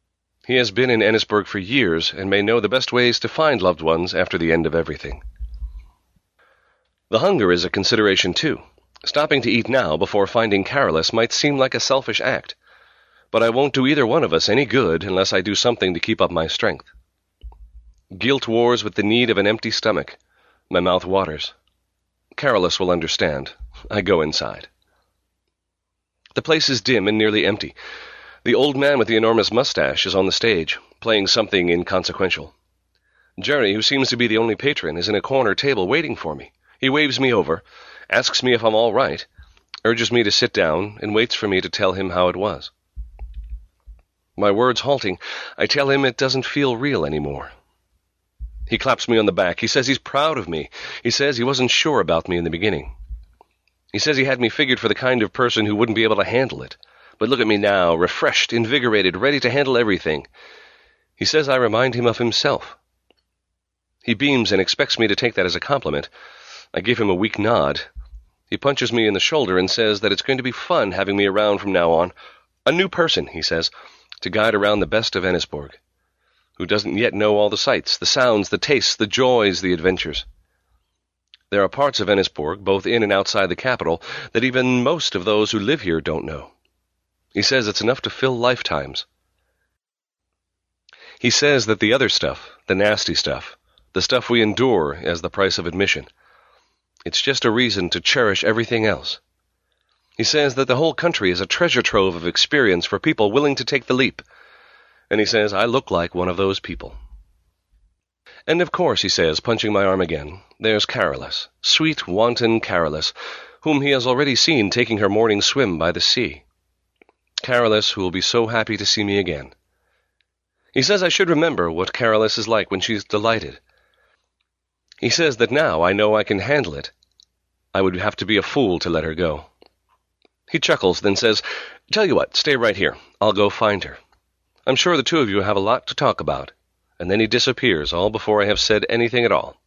Speaker 9: He has been in Ennisburg for years and may know the best ways to find loved ones after the end of everything. The hunger is a consideration, too. Stopping to eat now before finding Carolus might seem like a selfish act, but I won't do either one of us any good unless I do something to keep up my strength. Guilt wars with the need of an empty stomach. My mouth waters. Carolus will understand. I go inside. The place is dim and nearly empty. The old man with the enormous mustache is on the stage, playing something inconsequential. Jerry, who seems to be the only patron, is in a corner table waiting for me. He waves me over, asks me if I'm all right, urges me to sit down, and waits for me to tell him how it was. My words halting, I tell him it doesn't feel real anymore. He claps me on the back. He says he's proud of me. He says he wasn't sure about me in the beginning. He says he had me figured for the kind of person who wouldn't be able to handle it. But look at me now, refreshed, invigorated, ready to handle everything. He says I remind him of himself. He beams and expects me to take that as a compliment. I give him a weak nod. He punches me in the shoulder and says that it's going to be fun having me around from now on. A new person, he says, to guide around the best of Ennisburg, who doesn't yet know all the sights, the sounds, the tastes, the joys, the adventures. There are parts of Ennisburg, both in and outside the capital, that even most of those who live here don't know. He says it's enough to fill lifetimes. He says that the other stuff, the nasty stuff, the stuff we endure as the price of admission, it's just a reason to cherish everything else. He says that the whole country is a treasure trove of experience for people willing to take the leap. And he says I look like one of those people. And of course, he says, punching my arm again, there's Carolus, sweet, wanton Carolus, whom he has already seen taking her morning swim by the sea. Carolus, who will be so happy to see me again. He says I should remember what Carolus is like when she's delighted. He says that now I know I can handle it. I would have to be a fool to let her go. He chuckles, then says, Tell you what, stay right here. I'll go find her. I'm sure the two of you have a lot to talk about. And then he disappears, all before I have said anything at all.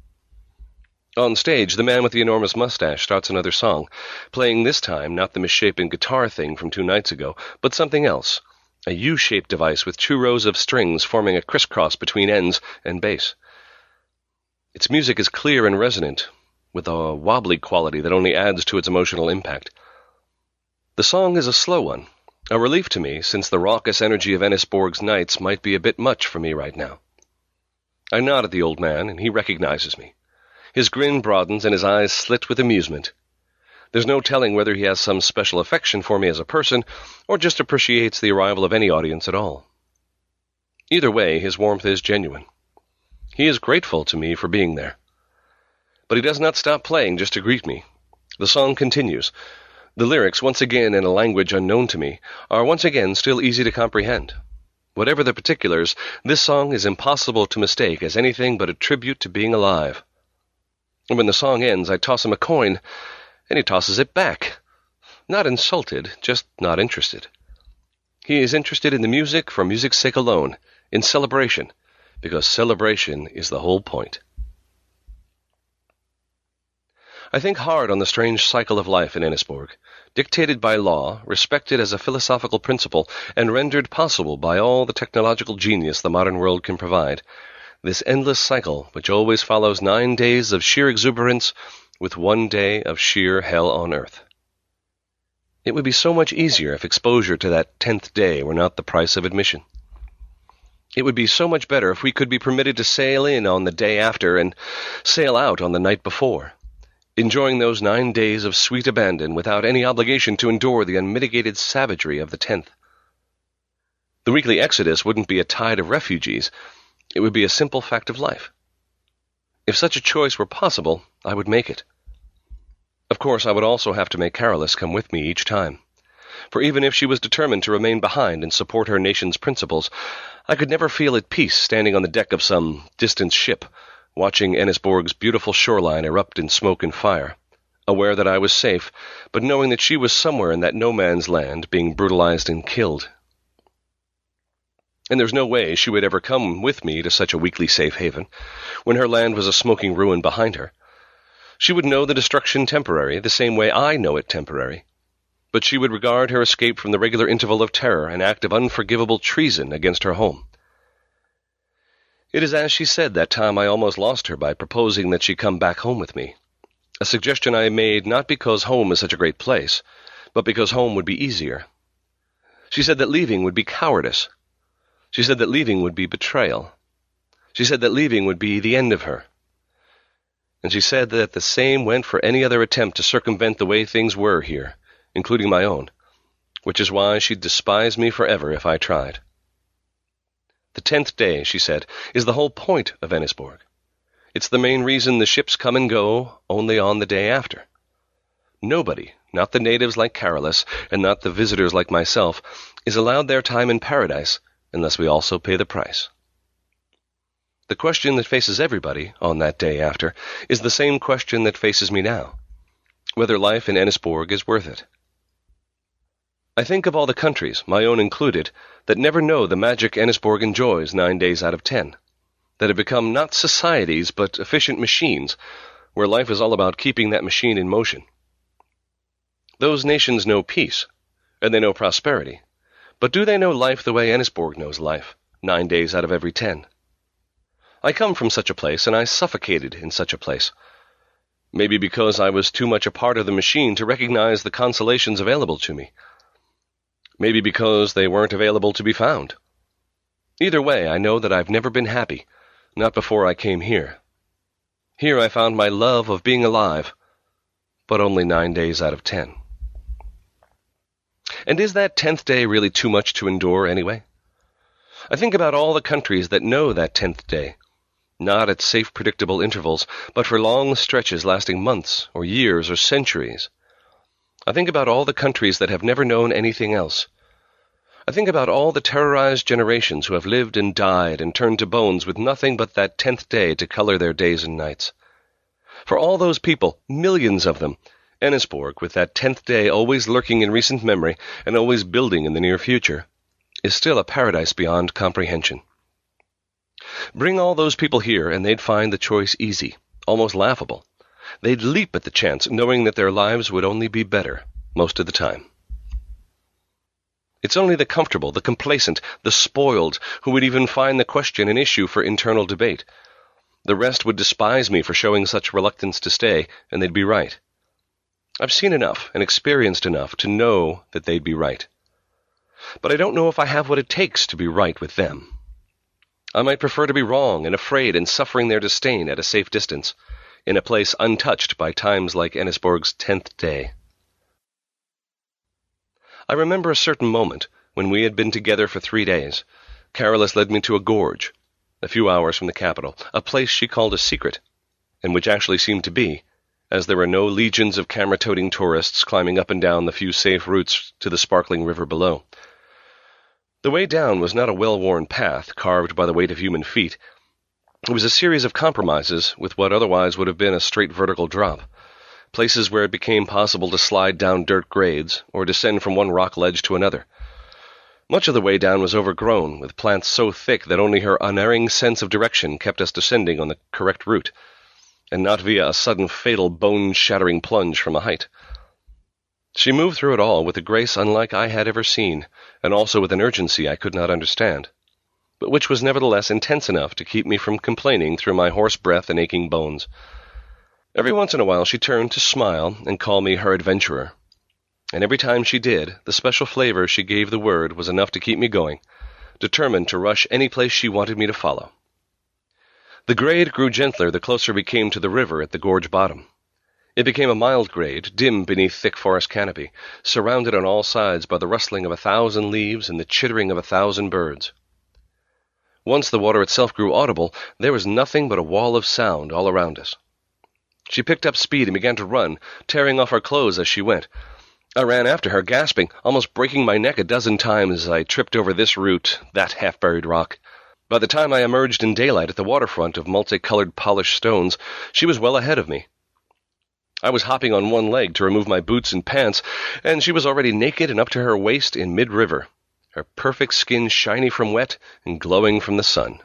Speaker 9: On stage, the man with the enormous mustache starts another song, playing this time not the misshapen guitar thing from 2 nights ago, but something else, a U-shaped device with 2 rows of strings forming a crisscross between ends and bass. Its music is clear and resonant, with a wobbly quality that only adds to its emotional impact. The song is a slow one, a relief to me, since the raucous energy of Ennisburg's nights might be a bit much for me right now. I nod at the old man, and he recognizes me. His grin broadens and his eyes slit with amusement. There's no telling whether he has some special affection for me as a person, or just appreciates the arrival of any audience at all. Either way, his warmth is genuine. He is grateful to me for being there. But he does not stop playing just to greet me. The song continues. The lyrics, once again in a language unknown to me, are once again still easy to comprehend. Whatever the particulars, this song is impossible to mistake as anything but a tribute to being alive. And when the song ends, I toss him a coin, and he tosses it back. Not insulted, just not interested. He is interested in the music for music's sake alone, in celebration, because celebration is the whole point. I think hard on the strange cycle of life in Ennisburg, dictated by law, respected as a philosophical principle, and rendered possible by all the technological genius the modern world can provide. This endless cycle, which always follows 9 days of sheer exuberance with 1 day of sheer hell on earth. It would be so much easier if exposure to that 10th day were not the price of admission. It would be so much better if we could be permitted to sail in on the day after and sail out on the night before, enjoying those 9 days of sweet abandon without any obligation to endure the unmitigated savagery of the 10th. The weekly exodus wouldn't be a tide of refugees. It would be a simple fact of life. If such a choice were possible, I would make it. Of course, I would also have to make Carolus come with me each time. For even if she was determined to remain behind and support her nation's principles, I could never feel at peace standing on the deck of some distant ship, watching Ennisburg's beautiful shoreline erupt in smoke and fire, aware that I was safe, but knowing that she was somewhere in that no-man's land being brutalized and killed. And there's no way she would ever come with me to such a weekly safe haven, when her land was a smoking ruin behind her. She would know the destruction temporary, the same way I know it temporary. but she would regard her escape from the regular interval of terror an act of unforgivable treason against her home. It is as she said that time I almost lost her by proposing that she come back home with me, a suggestion I made not because home is such a great place, but because home would be easier. She said that leaving would be cowardice. She said that leaving would be betrayal. She said that leaving would be the end of her. And she said that the same went for any other attempt to circumvent the way things were here, including my own, which is why she'd despise me forever if I tried. The 10th day, she said, is the whole point of Ennisborg. It's the main reason the ships come and go only on the day after. Nobody, not the natives like Carolus, and not the visitors like myself, is allowed their time in paradise unless we also pay the price. The question that faces everybody on that day after is the same question that faces me now, whether life in Ennisborg is worth it. I think of all the countries, my own included, that never know the magic Ennisborg enjoys 9 days out of 10, that have become not societies but efficient machines, where life is all about keeping that machine in motion. Those nations know peace, and they know prosperity, but do they know life the way Ennisborg knows life, 9 days out of every 10? I come from such a place, and I suffocated in such a place. Maybe because I was too much a part of the machine to recognize the consolations available to me. Maybe because they weren't available to be found. Either way, I know that I've never been happy, not before I came here. Here I found my love of being alive, but only 9 days out of 10. And is that 10th day really too much to endure anyway? I think about all the countries that know that 10th day, not at safe, predictable intervals, but for long stretches lasting months or years or centuries. I think about all the countries that have never known anything else. I think about all the terrorized generations who have lived and died and turned to bones with nothing but that 10th day to color their days and nights. For all those people, millions of them, Ennisborg, with that 10th day always lurking in recent memory and always building in the near future, is still a paradise beyond comprehension. Bring all those people here and they'd find the choice easy, almost laughable. They'd leap at the chance, knowing that their lives would only be better most of the time. It's only the comfortable, the complacent, the spoiled, who would even find the question an issue for internal debate. The rest would despise me for showing such reluctance to stay, and they'd be right. I've seen enough and experienced enough to know that they'd be right. But I don't know if I have what it takes to be right with them. I might prefer to be wrong and afraid and suffering their disdain at a safe distance, in a place untouched by times like Ennisborg's 10th day. I remember a certain moment when we had been together for 3 days. Carolus led me to a gorge, a few hours from the capital, a place she called a secret, and which actually seemed to be, as there were no legions of camera-toting tourists climbing up and down the few safe routes to the sparkling river below. The way down was not a well-worn path carved by the weight of human feet. It was a series of compromises with what otherwise would have been a straight vertical drop, places where it became possible to slide down dirt grades or descend from one rock ledge to another. Much of the way down was overgrown, with plants so thick that only her unerring sense of direction kept us descending on the correct route, and not via a sudden fatal bone-shattering plunge from a height. She moved through it all with a grace unlike I had ever seen, and also with an urgency I could not understand, but which was nevertheless intense enough to keep me from complaining through my hoarse breath and aching bones. Every once in a while she turned to smile and call me her adventurer, and every time she did, the special flavor she gave the word was enough to keep me going, determined to rush any place she wanted me to follow. The grade grew gentler the closer we came to the river at the gorge bottom. It became a mild grade, dim beneath thick forest canopy, surrounded on all sides by the rustling of 1,000 leaves and the chittering of 1,000 birds. Once the water itself grew audible, there was nothing but a wall of sound all around us. She picked up speed and began to run, tearing off our clothes as she went. I ran after her, gasping, almost breaking my neck a dozen times as I tripped over this root, that half-buried rock. By the time I emerged in daylight at the waterfront of multicolored polished stones, she was well ahead of me. I was hopping on one leg to remove my boots and pants, and she was already naked and up to her waist in mid-river, her perfect skin shiny from wet and glowing from the sun.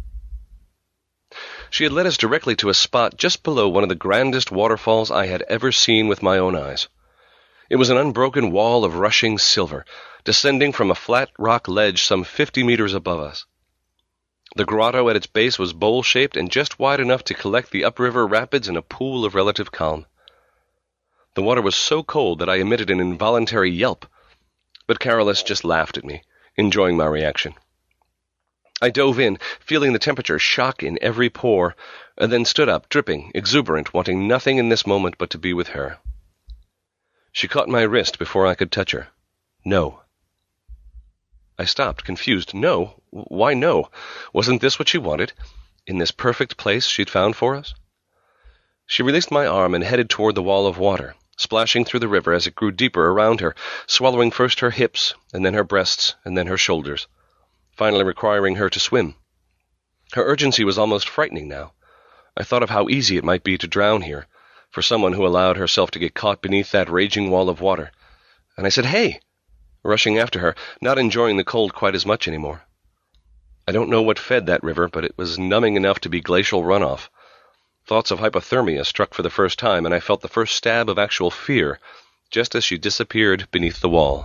Speaker 9: She had led us directly to a spot just below one of the grandest waterfalls I had ever seen with my own eyes. It was an unbroken wall of rushing silver, descending from a flat rock ledge some 50 meters above us. The grotto at its base was bowl-shaped and just wide enough to collect the upriver rapids in a pool of relative calm. The water was so cold that I emitted an involuntary yelp, but Carolus just laughed at me, enjoying my reaction. I dove in, feeling the temperature shock in every pore, and then stood up, dripping, exuberant, wanting nothing in this moment but to be with her. She caught my wrist before I could touch her. No. I stopped, confused. No? Why no? Wasn't this what she wanted? In this perfect place she'd found for us? She released my arm and headed toward the wall of water, splashing through the river as it grew deeper around her, swallowing first her hips, and then her breasts, and then her shoulders, finally requiring her to swim. Her urgency was almost frightening now. I thought of how easy it might be to drown here, for someone who allowed herself to get caught beneath that raging wall of water. And I said, "Hey!" rushing after her, not enjoying the cold quite as much anymore. I don't know what fed that river, but it was numbing enough to be glacial runoff. Thoughts of hypothermia struck for the first time, and I felt the first stab of actual fear, just as she disappeared beneath the wall.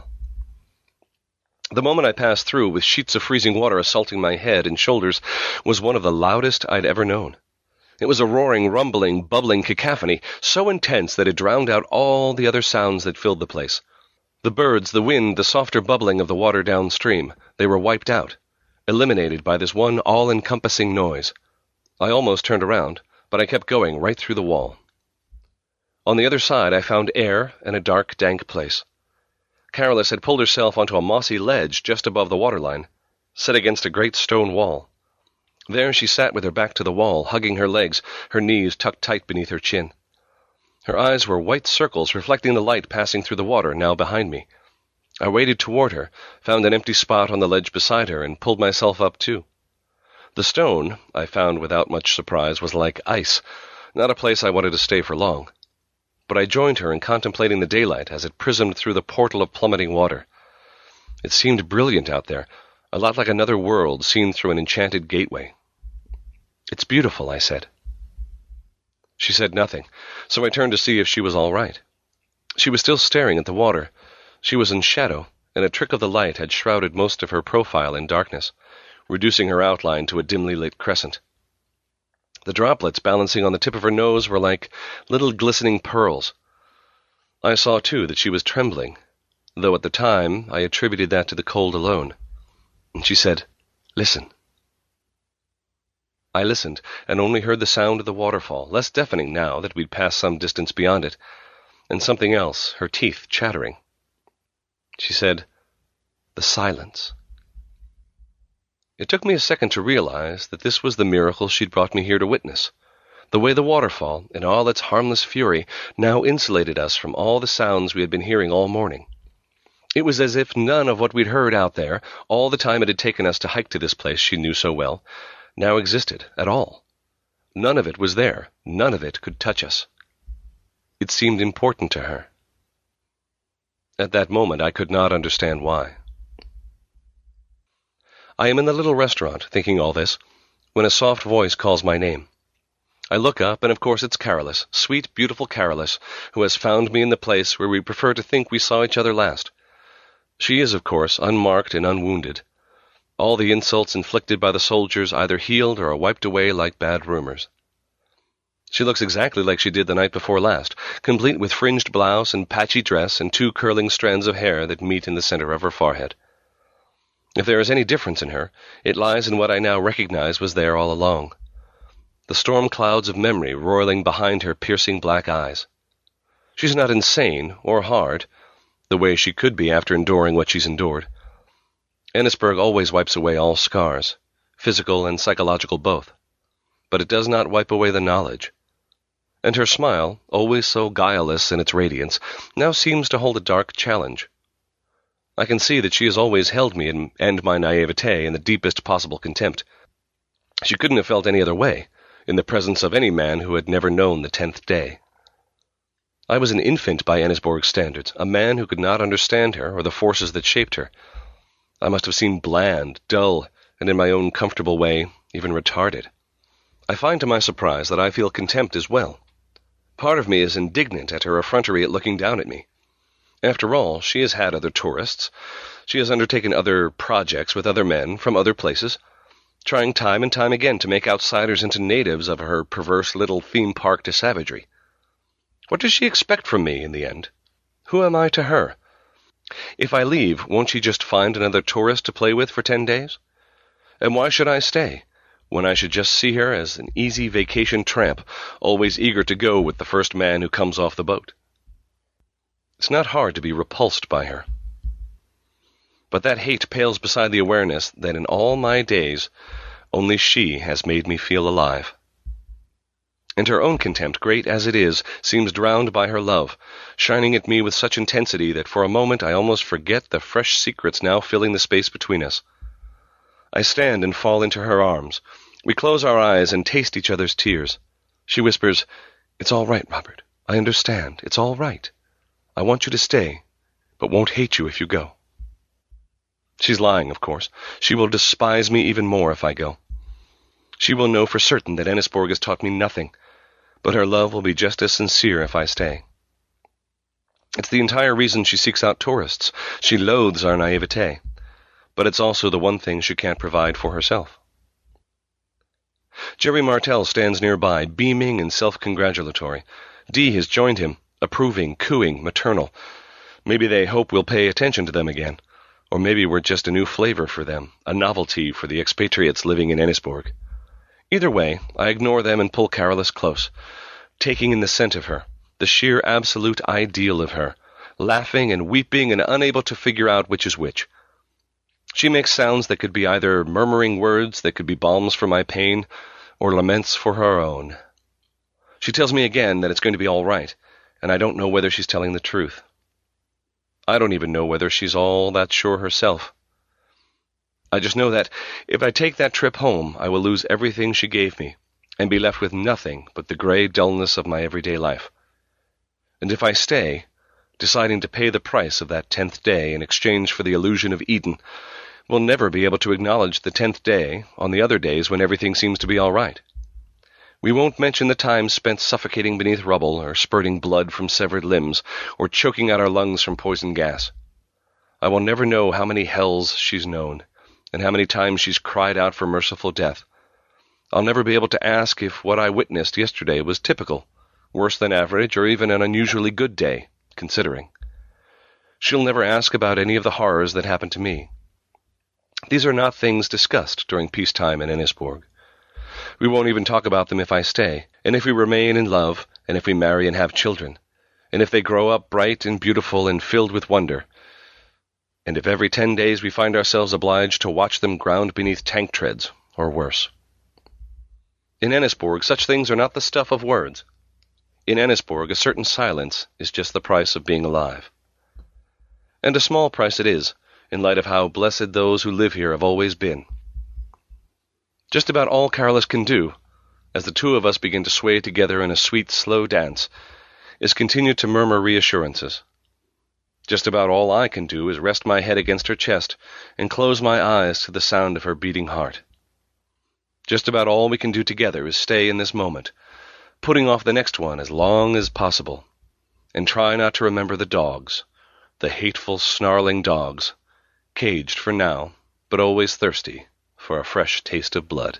Speaker 9: The moment I passed through, with sheets of freezing water assaulting my head and shoulders, was one of the loudest I'd ever known. It was a roaring, rumbling, bubbling cacophony, so intense that it drowned out all the other sounds that filled the place. The birds, the wind, the softer bubbling of the water downstream, they were wiped out, eliminated by this one all-encompassing noise. I almost turned around, but I kept going right through the wall. On the other side I found air and a dark, dank place. Carolus had pulled herself onto a mossy ledge just above the waterline, set against a great stone wall. There she sat with her back to the wall, hugging her legs, her knees tucked tight beneath her chin. Her eyes were white circles reflecting the light passing through the water now behind me. I waded toward her, found an empty spot on the ledge beside her, and pulled myself up too. The stone, I found without much surprise, was like ice, not a place I wanted to stay for long. But I joined her in contemplating the daylight as it prismed through the portal of plummeting water. It seemed brilliant out there, a lot like another world seen through an enchanted gateway. "It's beautiful," I said. She said nothing, so I turned to see if she was all right. She was still staring at the water. She was in shadow, and a trick of the light had shrouded most of her profile in darkness, reducing her outline to a dimly lit crescent. The droplets balancing on the tip of her nose were like little glistening pearls. I saw, too, that she was trembling, though at the time I attributed that to the cold alone. And she said, "Listen." I listened, and only heard the sound of the waterfall, less deafening now that we'd passed some distance beyond it, and something else, her teeth chattering. She said, "The silence." It took me a second to realize that this was the miracle she'd brought me here to witness, the way the waterfall, in all its harmless fury, now insulated us from all the sounds we had been hearing all morning. It was as if none of what we'd heard out there, all the time it had taken us to hike to this place she knew so well, now existed at all. None of it was there. None of it could touch us. It seemed important to her. At that moment I could not understand why. I am in the little restaurant, thinking all this, when a soft voice calls my name. I look up, and of course it's Carolus, sweet, beautiful Carolus, who has found me in the place where we prefer to think we saw each other last. She is, of course, unmarked and unwounded. All the insults inflicted by the soldiers either healed or are wiped away like bad rumors. She looks exactly like she did the night before last, complete with fringed blouse and patchy dress and 2 curling strands of hair that meet in the center of her forehead. If there is any difference in her, it lies in what I now recognize was there all along. The storm clouds of memory roiling behind her piercing black eyes. She's not insane or hard, the way she could be after enduring what she's endured. Ennisburg always wipes away all scars, physical and psychological both, but it does not wipe away the knowledge. And her smile, always so guileless in its radiance, now seems to hold a dark challenge. I can see that she has always held me and my naivete in the deepest possible contempt. She couldn't have felt any other way, in the presence of any man who had never known the 10th day. I was an infant by Ennisborg's standards, a man who could not understand her or the forces that shaped her. I must have seemed bland, dull, and in my own comfortable way, even retarded. I find to my surprise that I feel contempt as well. Part of me is indignant at her effrontery at looking down at me. After all, she has had other tourists. She has undertaken other projects with other men from other places, trying time and time again to make outsiders into natives of her perverse little theme park to savagery. What does she expect from me in the end? Who am I to her? If I leave, won't she just find another tourist to play with for 10 days? And why should I stay, when I should just see her as an easy vacation tramp, always eager to go with the first man who comes off the boat? It's not hard to be repulsed by her. But that hate pales beside the awareness that in all my days, only she has made me feel alive. And her own contempt, great as it is, seems drowned by her love, shining at me with such intensity that for a moment I almost forget the fresh secrets now filling the space between us. I stand and fall into her arms. We close our eyes and taste each other's tears. She whispers, "It's all right, Robert. I understand. It's all right. I want you to stay, but won't hate you if you go." She's lying, of course. She will despise me even more if I go. She will know for certain that Ennisborg has taught me nothing, but her love will be just as sincere if I stay. It's the entire reason she seeks out tourists. She loathes our naivete, but it's also the one thing she can't provide for herself. Jerry Martell stands nearby, beaming and self-congratulatory. Dee has joined him, approving, cooing, maternal. Maybe they hope we'll pay attention to them again, or maybe we're just a new flavor for them, a novelty for the expatriates living in Ennisborg. Either way, I ignore them and pull Carolus close, taking in the scent of her, the sheer absolute ideal of her, laughing and weeping and unable to figure out which is which. She makes sounds that could be either murmuring words that could be balms for my pain, or laments for her own. She tells me again that it's going to be all right, and I don't know whether she's telling the truth. I don't even know whether she's all that sure herself. I just know that if I take that trip home, I will lose everything she gave me, and be left with nothing but the gray dullness of my everyday life. And if I stay, deciding to pay the price of that 10th day in exchange for the illusion of Eden, we'll never be able to acknowledge the 10th day on the other days when everything seems to be all right. We won't mention the time spent suffocating beneath rubble, or spurting blood from severed limbs, or choking out our lungs from poison gas. I will never know how many hells she's known, and how many times she's cried out for merciful death. I'll never be able to ask if what I witnessed yesterday was typical, worse than average, or even an unusually good day, considering. She'll never ask about any of the horrors that happened to me. These are not things discussed during peacetime in Ennisborg. We won't even talk about them if I stay, and if we remain in love, and if we marry and have children, and if they grow up bright and beautiful and filled with wonder, and if every 10 days we find ourselves obliged to watch them ground beneath tank treads, or worse. In Ennisborg, such things are not the stuff of words. In Ennisborg, a certain silence is just the price of being alive. And a small price it is, in light of how blessed those who live here have always been. Just about all Carolus can do, as the two of us begin to sway together in a sweet, slow dance, is continue to murmur reassurances. Just about all I can do is rest my head against her chest and close my eyes to the sound of her beating heart. Just about all we can do together is stay in this moment, putting off the next one as long as possible, and try not to remember the dogs, the hateful, snarling dogs, caged for now, but always thirsty for a fresh taste of blood.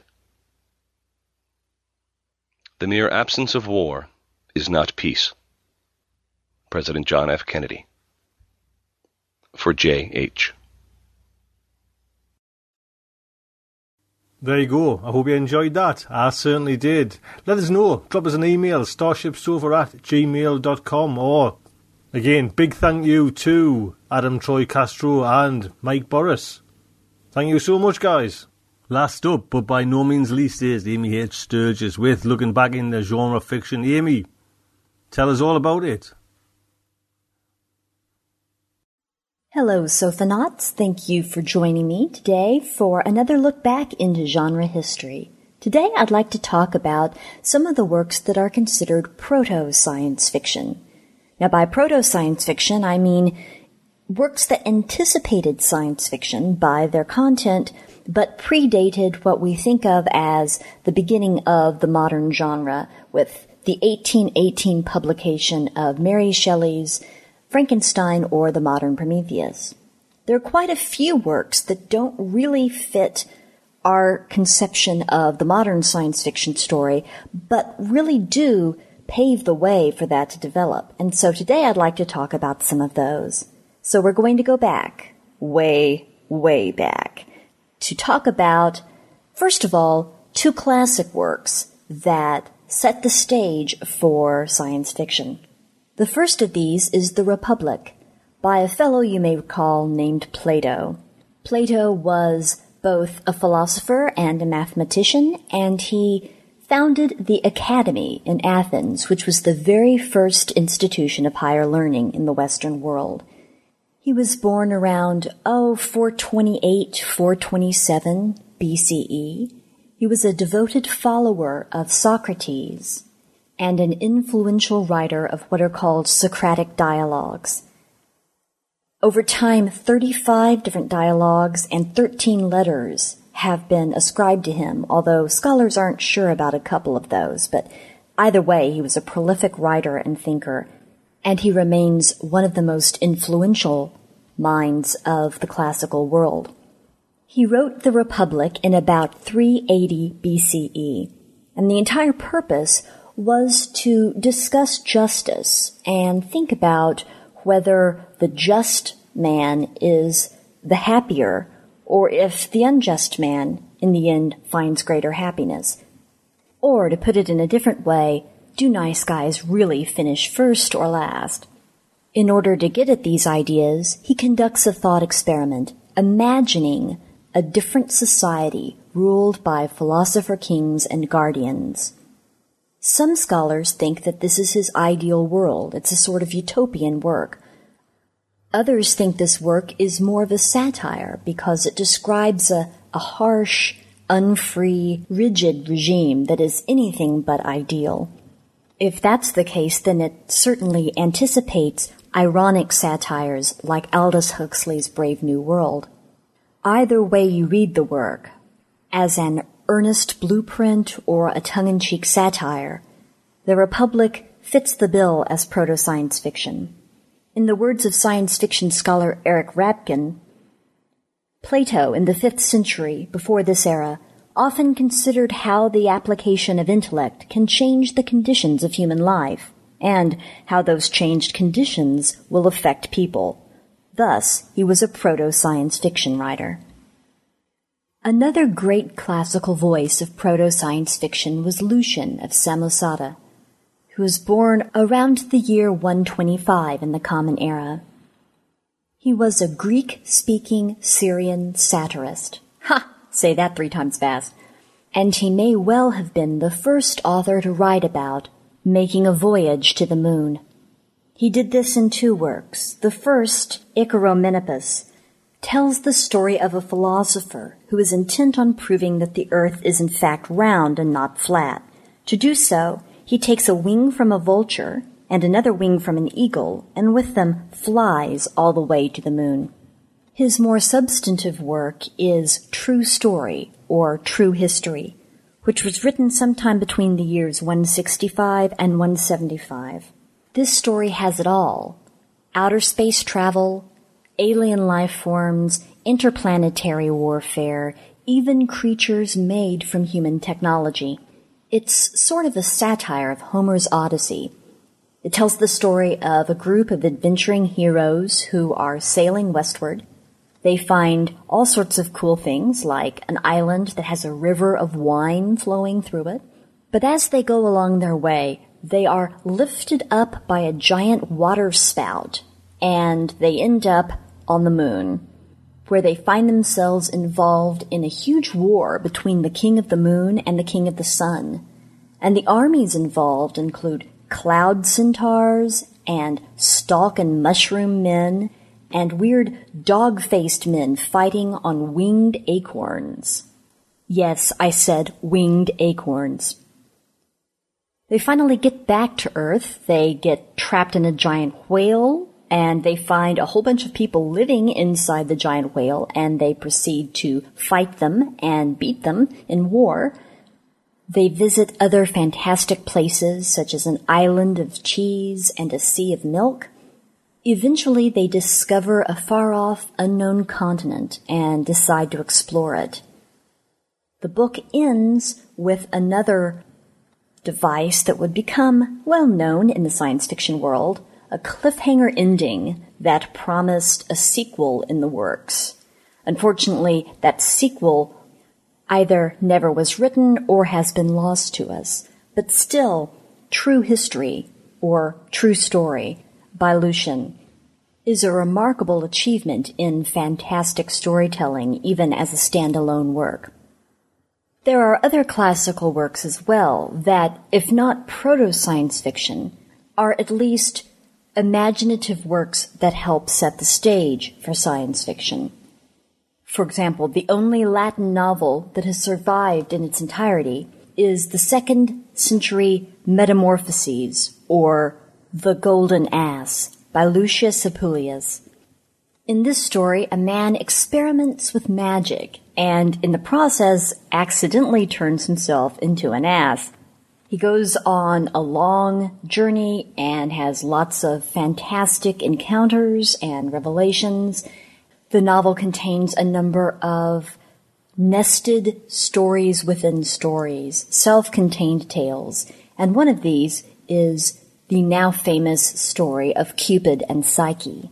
Speaker 9: The mere absence of war is not peace. President John F. Kennedy. For J.H.
Speaker 5: There you go. I hope you enjoyed that. I certainly did. Let us know. Drop us an email, starshipsofa@gmail.com, or, again, big thank you to Adam Troy Castro and Mike Boris. Thank you so much, guys. Last up, but by no means least, is Amy H. Sturgis with Looking Back in the Genre Fiction. Amy, tell us all about it.
Speaker 14: Hello, Sofanauts. Thank you for joining me today for another look back into genre history. Today I'd like to talk about some of the works that are considered proto-science fiction. Now, by proto-science fiction, I mean works that anticipated science fiction by their content, but predated what we think of as the beginning of the modern genre, with the 1818 publication of Mary Shelley's Frankenstein or the modern Prometheus. There are quite a few works that don't really fit our conception of the modern science fiction story, but really do pave the way for that to develop. And so today I'd like to talk about some of those. So we're going to go back, way, way back, to talk about, first of all, two classic works that set the stage for science fiction. The first of these is The Republic, by a fellow you may recall named Plato. Plato was both a philosopher and a mathematician, and he founded the Academy in Athens, which was the very first institution of higher learning in the Western world. He was born around, 428, 427 BCE. He was a devoted follower of Socrates and an influential writer of what are called Socratic dialogues. Over time, 35 different dialogues and 13 letters have been ascribed to him, although scholars aren't sure about a couple of those. But either way, he was a prolific writer and thinker, and he remains one of the most influential minds of the classical world. He wrote The Republic in about 380 BCE, and the entire purpose was to discuss justice and think about whether the just man is the happier or if the unjust man in the end finds greater happiness. Or, to put it in a different way, do nice guys really finish first or last? In order to get at these ideas, he conducts a thought experiment, imagining a different society ruled by philosopher kings and guardians. Some scholars think that this is his ideal world. It's a sort of utopian work. Others think this work is more of a satire because it describes a harsh, unfree, rigid regime that is anything but ideal. If that's the case, then it certainly anticipates ironic satires like Aldous Huxley's Brave New World. Either way you read the work, as an earnest blueprint or a tongue-in-cheek satire, The Republic fits the bill as proto-science fiction. In the words of science fiction scholar Eric Rapkin, Plato in the 5th century, before this era, often considered how the application of intellect can change the conditions of human life, and how those changed conditions will affect people. Thus, he was a proto-science fiction writer. Another great classical voice of proto-science fiction was Lucian of Samosata, who was born around the year 125 in the Common Era. He was a Greek-speaking Syrian satirist. Ha! Say that 3 times fast. And he may well have been the first author to write about making a voyage to the moon. He did this in 2 works. The first, Icaromenippus, tells the story of a philosopher who is intent on proving that the earth is in fact round and not flat. To do so, he takes a wing from a vulture and another wing from an eagle, and with them flies all the way to the moon. His more substantive work is True Story, or True History, which was written sometime between the years 165 and 175. This story has it all: outer space travel, alien life forms, interplanetary warfare, even creatures made from human technology. It's sort of a satire of Homer's Odyssey. It tells the story of a group of adventuring heroes who are sailing westward. They find all sorts of cool things, like an island that has a river of wine flowing through it. But as they go along their way, they are lifted up by a giant water spout, and they end up on the moon, where they find themselves involved in a huge war between the King of the Moon and the King of the Sun. And the armies involved include cloud centaurs and stalk and mushroom men and weird dog-faced men fighting on winged acorns. Yes, I said winged acorns. They finally get back to Earth. They get trapped in a giant whale, and they find a whole bunch of people living inside the giant whale, and they proceed to fight them and beat them in war. They visit other fantastic places, such as an island of cheese and a sea of milk. Eventually, they discover a far-off, unknown continent and decide to explore it. The book ends with another device that would become well known in the science fiction world, a cliffhanger ending that promised a sequel in the works. Unfortunately, that sequel either never was written or has been lost to us. But still, True History, or True Story, by Lucian, is a remarkable achievement in fantastic storytelling, even as a standalone work. There are other classical works as well that, if not proto-science fiction, are at least imaginative works that help set the stage for science fiction. For example, the only Latin novel that has survived in its entirety is the 2nd century Metamorphoses, or The Golden Ass, by Lucius Apuleius. In this story, a man experiments with magic, and in the process accidentally turns himself into an ass. He goes on a long journey and has lots of fantastic encounters and revelations. The novel contains a number of nested stories within stories, self-contained tales, and one of these is the now famous story of Cupid and Psyche.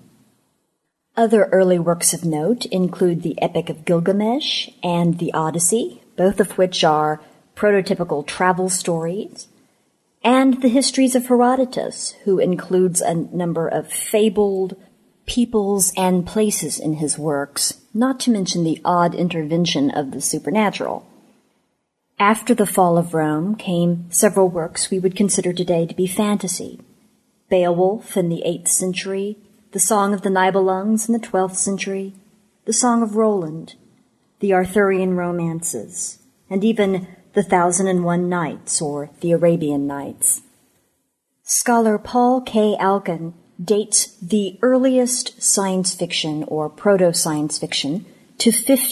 Speaker 14: Other early works of note include the Epic of Gilgamesh and the Odyssey, both of which are prototypical travel stories, and the Histories of Herodotus, who includes a number of fabled peoples and places in his works, not to mention the odd intervention of the supernatural. After the fall of Rome came several works we would consider today to be fantasy. Beowulf in the 8th century, the Song of the Nibelungs in the 12th century, the Song of Roland, the Arthurian romances, and even the 1001 Nights or the Arabian Nights. Scholar Paul K. Alkin dates the earliest science fiction or proto-science fiction to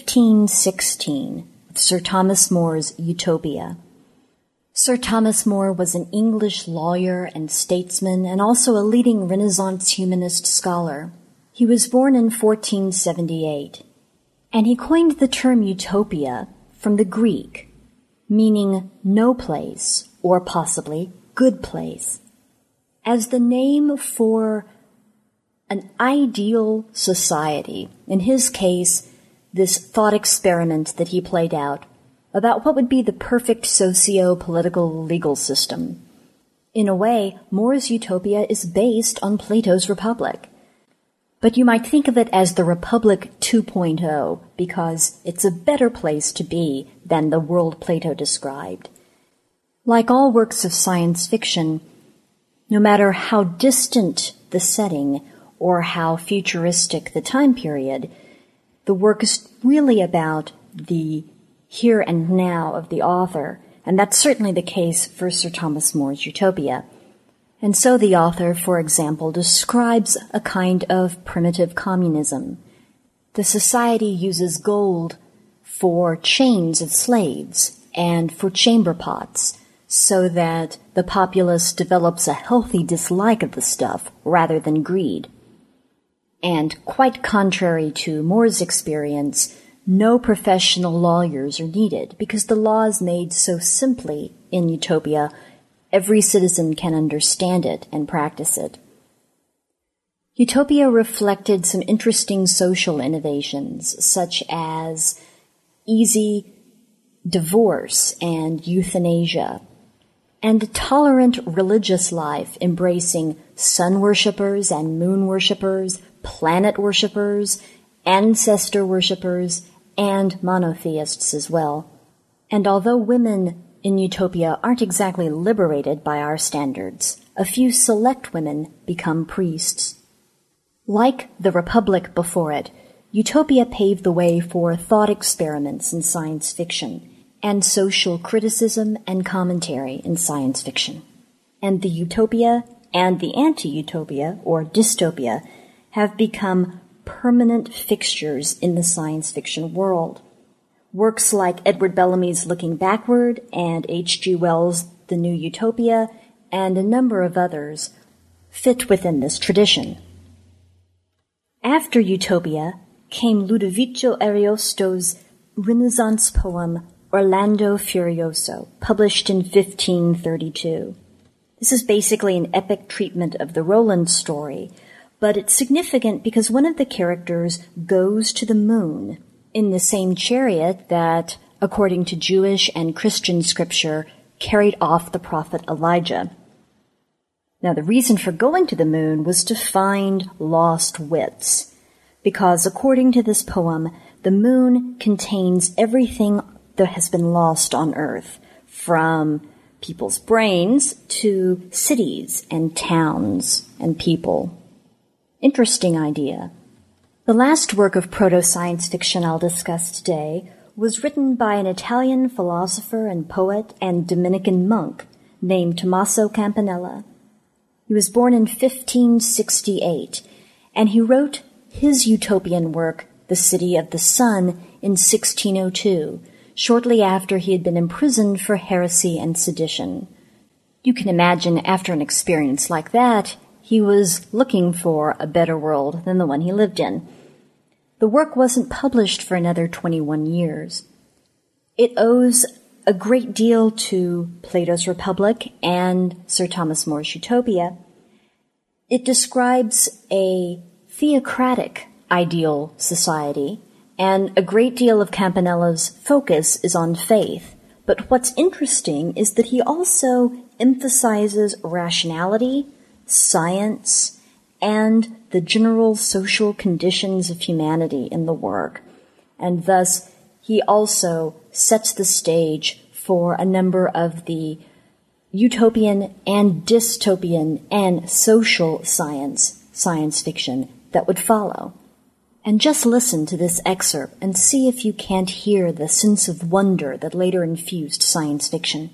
Speaker 14: 1516, with Sir Thomas More's Utopia. Sir Thomas More was an English lawyer and statesman and also a leading Renaissance humanist scholar. He was born in 1478, and he coined the term utopia from the Greek, meaning no place, or possibly good place, as the name for an ideal society. In his case, this thought experiment that he played out about what would be the perfect socio-political legal system. In a way, More's Utopia is based on Plato's Republic. But you might think of it as the Republic 2.0 because it's a better place to be than the world Plato described. Like all works of science fiction, no matter how distant the setting or how futuristic the time period, the work is really about the here and now of the author, and that's certainly the case for Sir Thomas More's Utopia. And so the author, for example, describes a kind of primitive communism. The society uses gold for chains of slaves and for chamber pots, so that the populace develops a healthy dislike of the stuff rather than greed. And quite contrary to More's experience, no professional lawyers are needed because the law is made so simply in Utopia, every citizen can understand it and practice it. Utopia reflected some interesting social innovations, such as easy divorce and euthanasia, and a tolerant religious life embracing sun worshippers and moon worshippers, planet worshippers, ancestor worshippers, and monotheists as well. And although women in Utopia aren't exactly liberated by our standards, a few select women become priests. Like the Republic before it, Utopia paved the way for thought experiments in science fiction and social criticism and commentary in science fiction. And the Utopia and the anti-utopia, or dystopia, have become permanent fixtures in the science fiction world. Works like Edward Bellamy's Looking Backward and H.G. Wells' The New Utopia and a number of others fit within this tradition. After Utopia came Ludovico Ariosto's Renaissance poem Orlando Furioso, published in 1532. This is basically an epic treatment of the Roland story, but it's significant because one of the characters goes to the moon in the same chariot that, according to Jewish and Christian scripture, carried off the prophet Elijah. Now, the reason for going to the moon was to find lost wits, because according to this poem, the moon contains everything that has been lost on Earth, from people's brains to cities and towns and people. Interesting idea. The last work of proto-science fiction I'll discuss today was written by an Italian philosopher and poet and Dominican monk named Tommaso Campanella. He was born in 1568, and he wrote his utopian work, The City of the Sun, in 1602, shortly after he had been imprisoned for heresy and sedition. You can imagine, after an experience like that, he was looking for a better world than the one he lived in. The work wasn't published for another 21 years. It owes a great deal to Plato's Republic and Sir Thomas More's Utopia. It describes a theocratic ideal society, and a great deal of Campanella's focus is on faith. But what's interesting is that he also emphasizes rationality, science, and the general social conditions of humanity in the work. And thus, he also sets the stage for a number of the utopian and dystopian and social science fiction that would follow. And just listen to this excerpt and see if you can't hear the sense of wonder that later infused science fiction.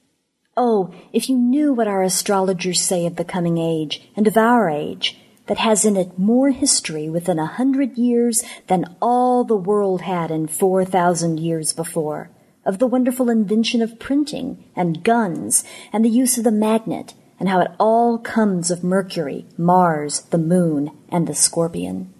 Speaker 14: Oh, if you knew what our astrologers say of the coming age and of our age, that has in it more history within 100 years than all the world had in 4,000 years before, of the wonderful invention of printing and guns and the use of the magnet, and how it all comes of Mercury, Mars, the moon, and the scorpion.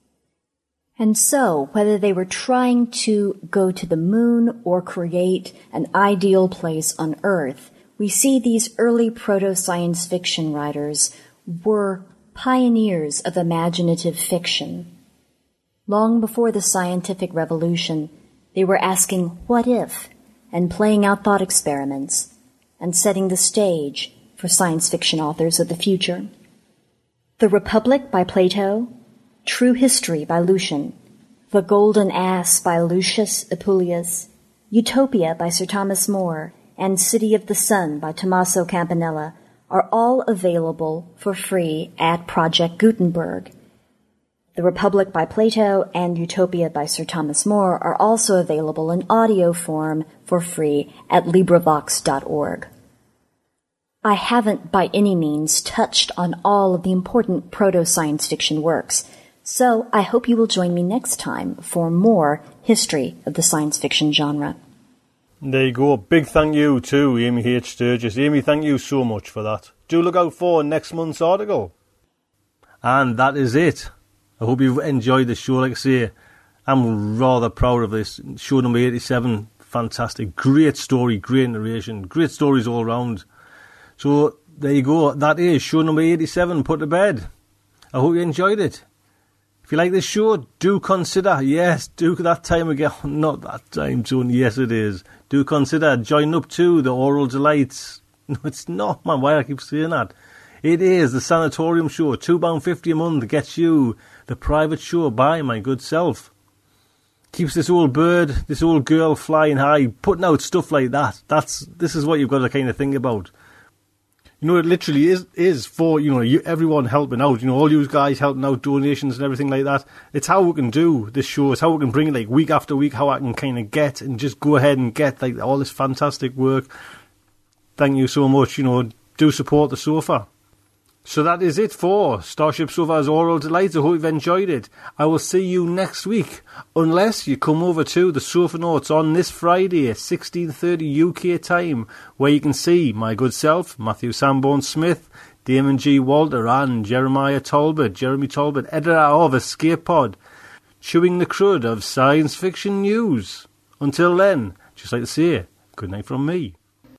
Speaker 14: And so, whether they were trying to go to the moon or create an ideal place on Earth, we see these early proto-science fiction writers were pioneers of imaginative fiction. Long before the scientific revolution, they were asking what if and playing out thought experiments and setting the stage for science fiction authors of the future. The Republic by Plato, True History by Lucian, The Golden Ass by Lucius Apuleius, Utopia by Sir Thomas More, and City of the Sun by Tommaso Campanella are all available for free at Project Gutenberg. The Republic by Plato and Utopia by Sir Thomas More are also available in audio form for free at LibriVox.org. I haven't by any means touched on all of the important proto-science fiction works, so I hope you will join me next time for more history of the science fiction genre.
Speaker 5: There you go. Big thank you to Amy H. Sturgis. Amy, thank you so much for that. Do look out for next month's article. And that is it. I hope you've enjoyed the show. Like I say, I'm rather proud of this. Show number 87, fantastic. Great story, great narration, great stories all around. So there you go. That is show number 87, Put to Bed. I hope you enjoyed it. If you like this show, do consider, yes, do that time again, not that time zone, yes it is. Do consider joining up to the Oral Delights. No, it's not, man, why do I keep saying that? It is the Sanatorium Show, £2.50 a month gets you the private show by my good self. Keeps this old bird, this old girl flying high, putting out stuff like that. This is what you've got to kind of think about. You know, it literally is for, you know, everyone helping out. You know, all you guys helping out, donations and everything like that. It's how we can do this show. It's how we can bring it like week after week, how I can kind of get and just go ahead and get like all this fantastic work. Thank you so much. You know, do support the sofa. So that is it for Starship Sofa's Oral Delights. I hope you've enjoyed it. I will see you next week, unless you come over to the Sofa Notes on this Friday at 16:30 UK time, where you can see my good self, Matthew Sanborn Smith, Damon G. Walter and Jeremy Talbot, editor of Escape Pod, chewing the crud of science fiction news. Until then, just like to say, good night from me.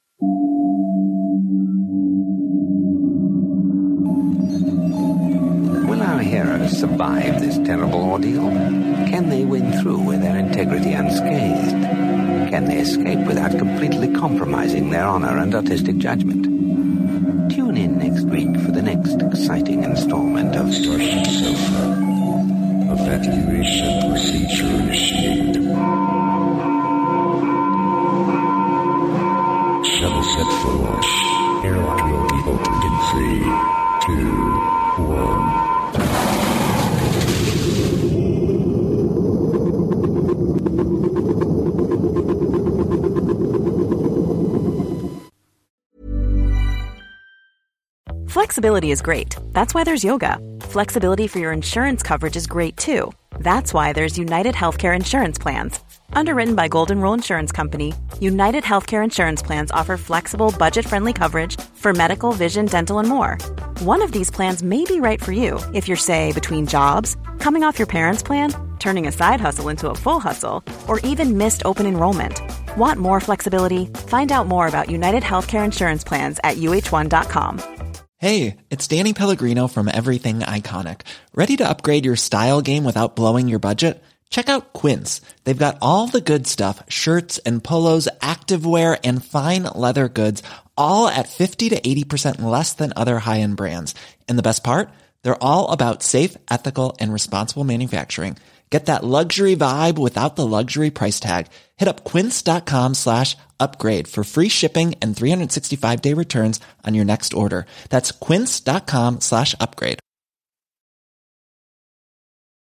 Speaker 15: Will our heroes survive this terrible ordeal? Can they win through with their integrity unscathed? Can they escape without completely compromising their honor and artistic judgment? Tune in next week for the next exciting installment of
Speaker 16: Starship Sofa. Evacuation procedure initiated. Shuttle set for launch. Airlock will be opened in 3, 2, 1.
Speaker 17: Flexibility is great. That's why there's yoga. Flexibility for your insurance coverage is great too. That's why there's United Healthcare Insurance Plans. Underwritten by Golden Rule Insurance Company, United Healthcare Insurance Plans offer flexible, budget-friendly coverage for medical, vision, dental, and more. One of these plans may be right for you if you're, say, between jobs, coming off your parents' plan, turning a side hustle into a full hustle, or even missed open enrollment. Want more flexibility? Find out more about United Healthcare Insurance Plans at uh1.com.
Speaker 18: Hey, it's Danny Pellegrino from Everything Iconic. Ready to upgrade your style game without blowing your budget? Check out Quince. They've got all the good stuff, shirts and polos, activewear, and fine leather goods, all at 50 to 80% less than other high-end brands. And the best part? They're all about safe, ethical, and responsible manufacturing. Get that luxury vibe without the luxury price tag. Hit up quince.com/upgrade for free shipping and 365-day returns on your next order. That's quince.com/upgrade.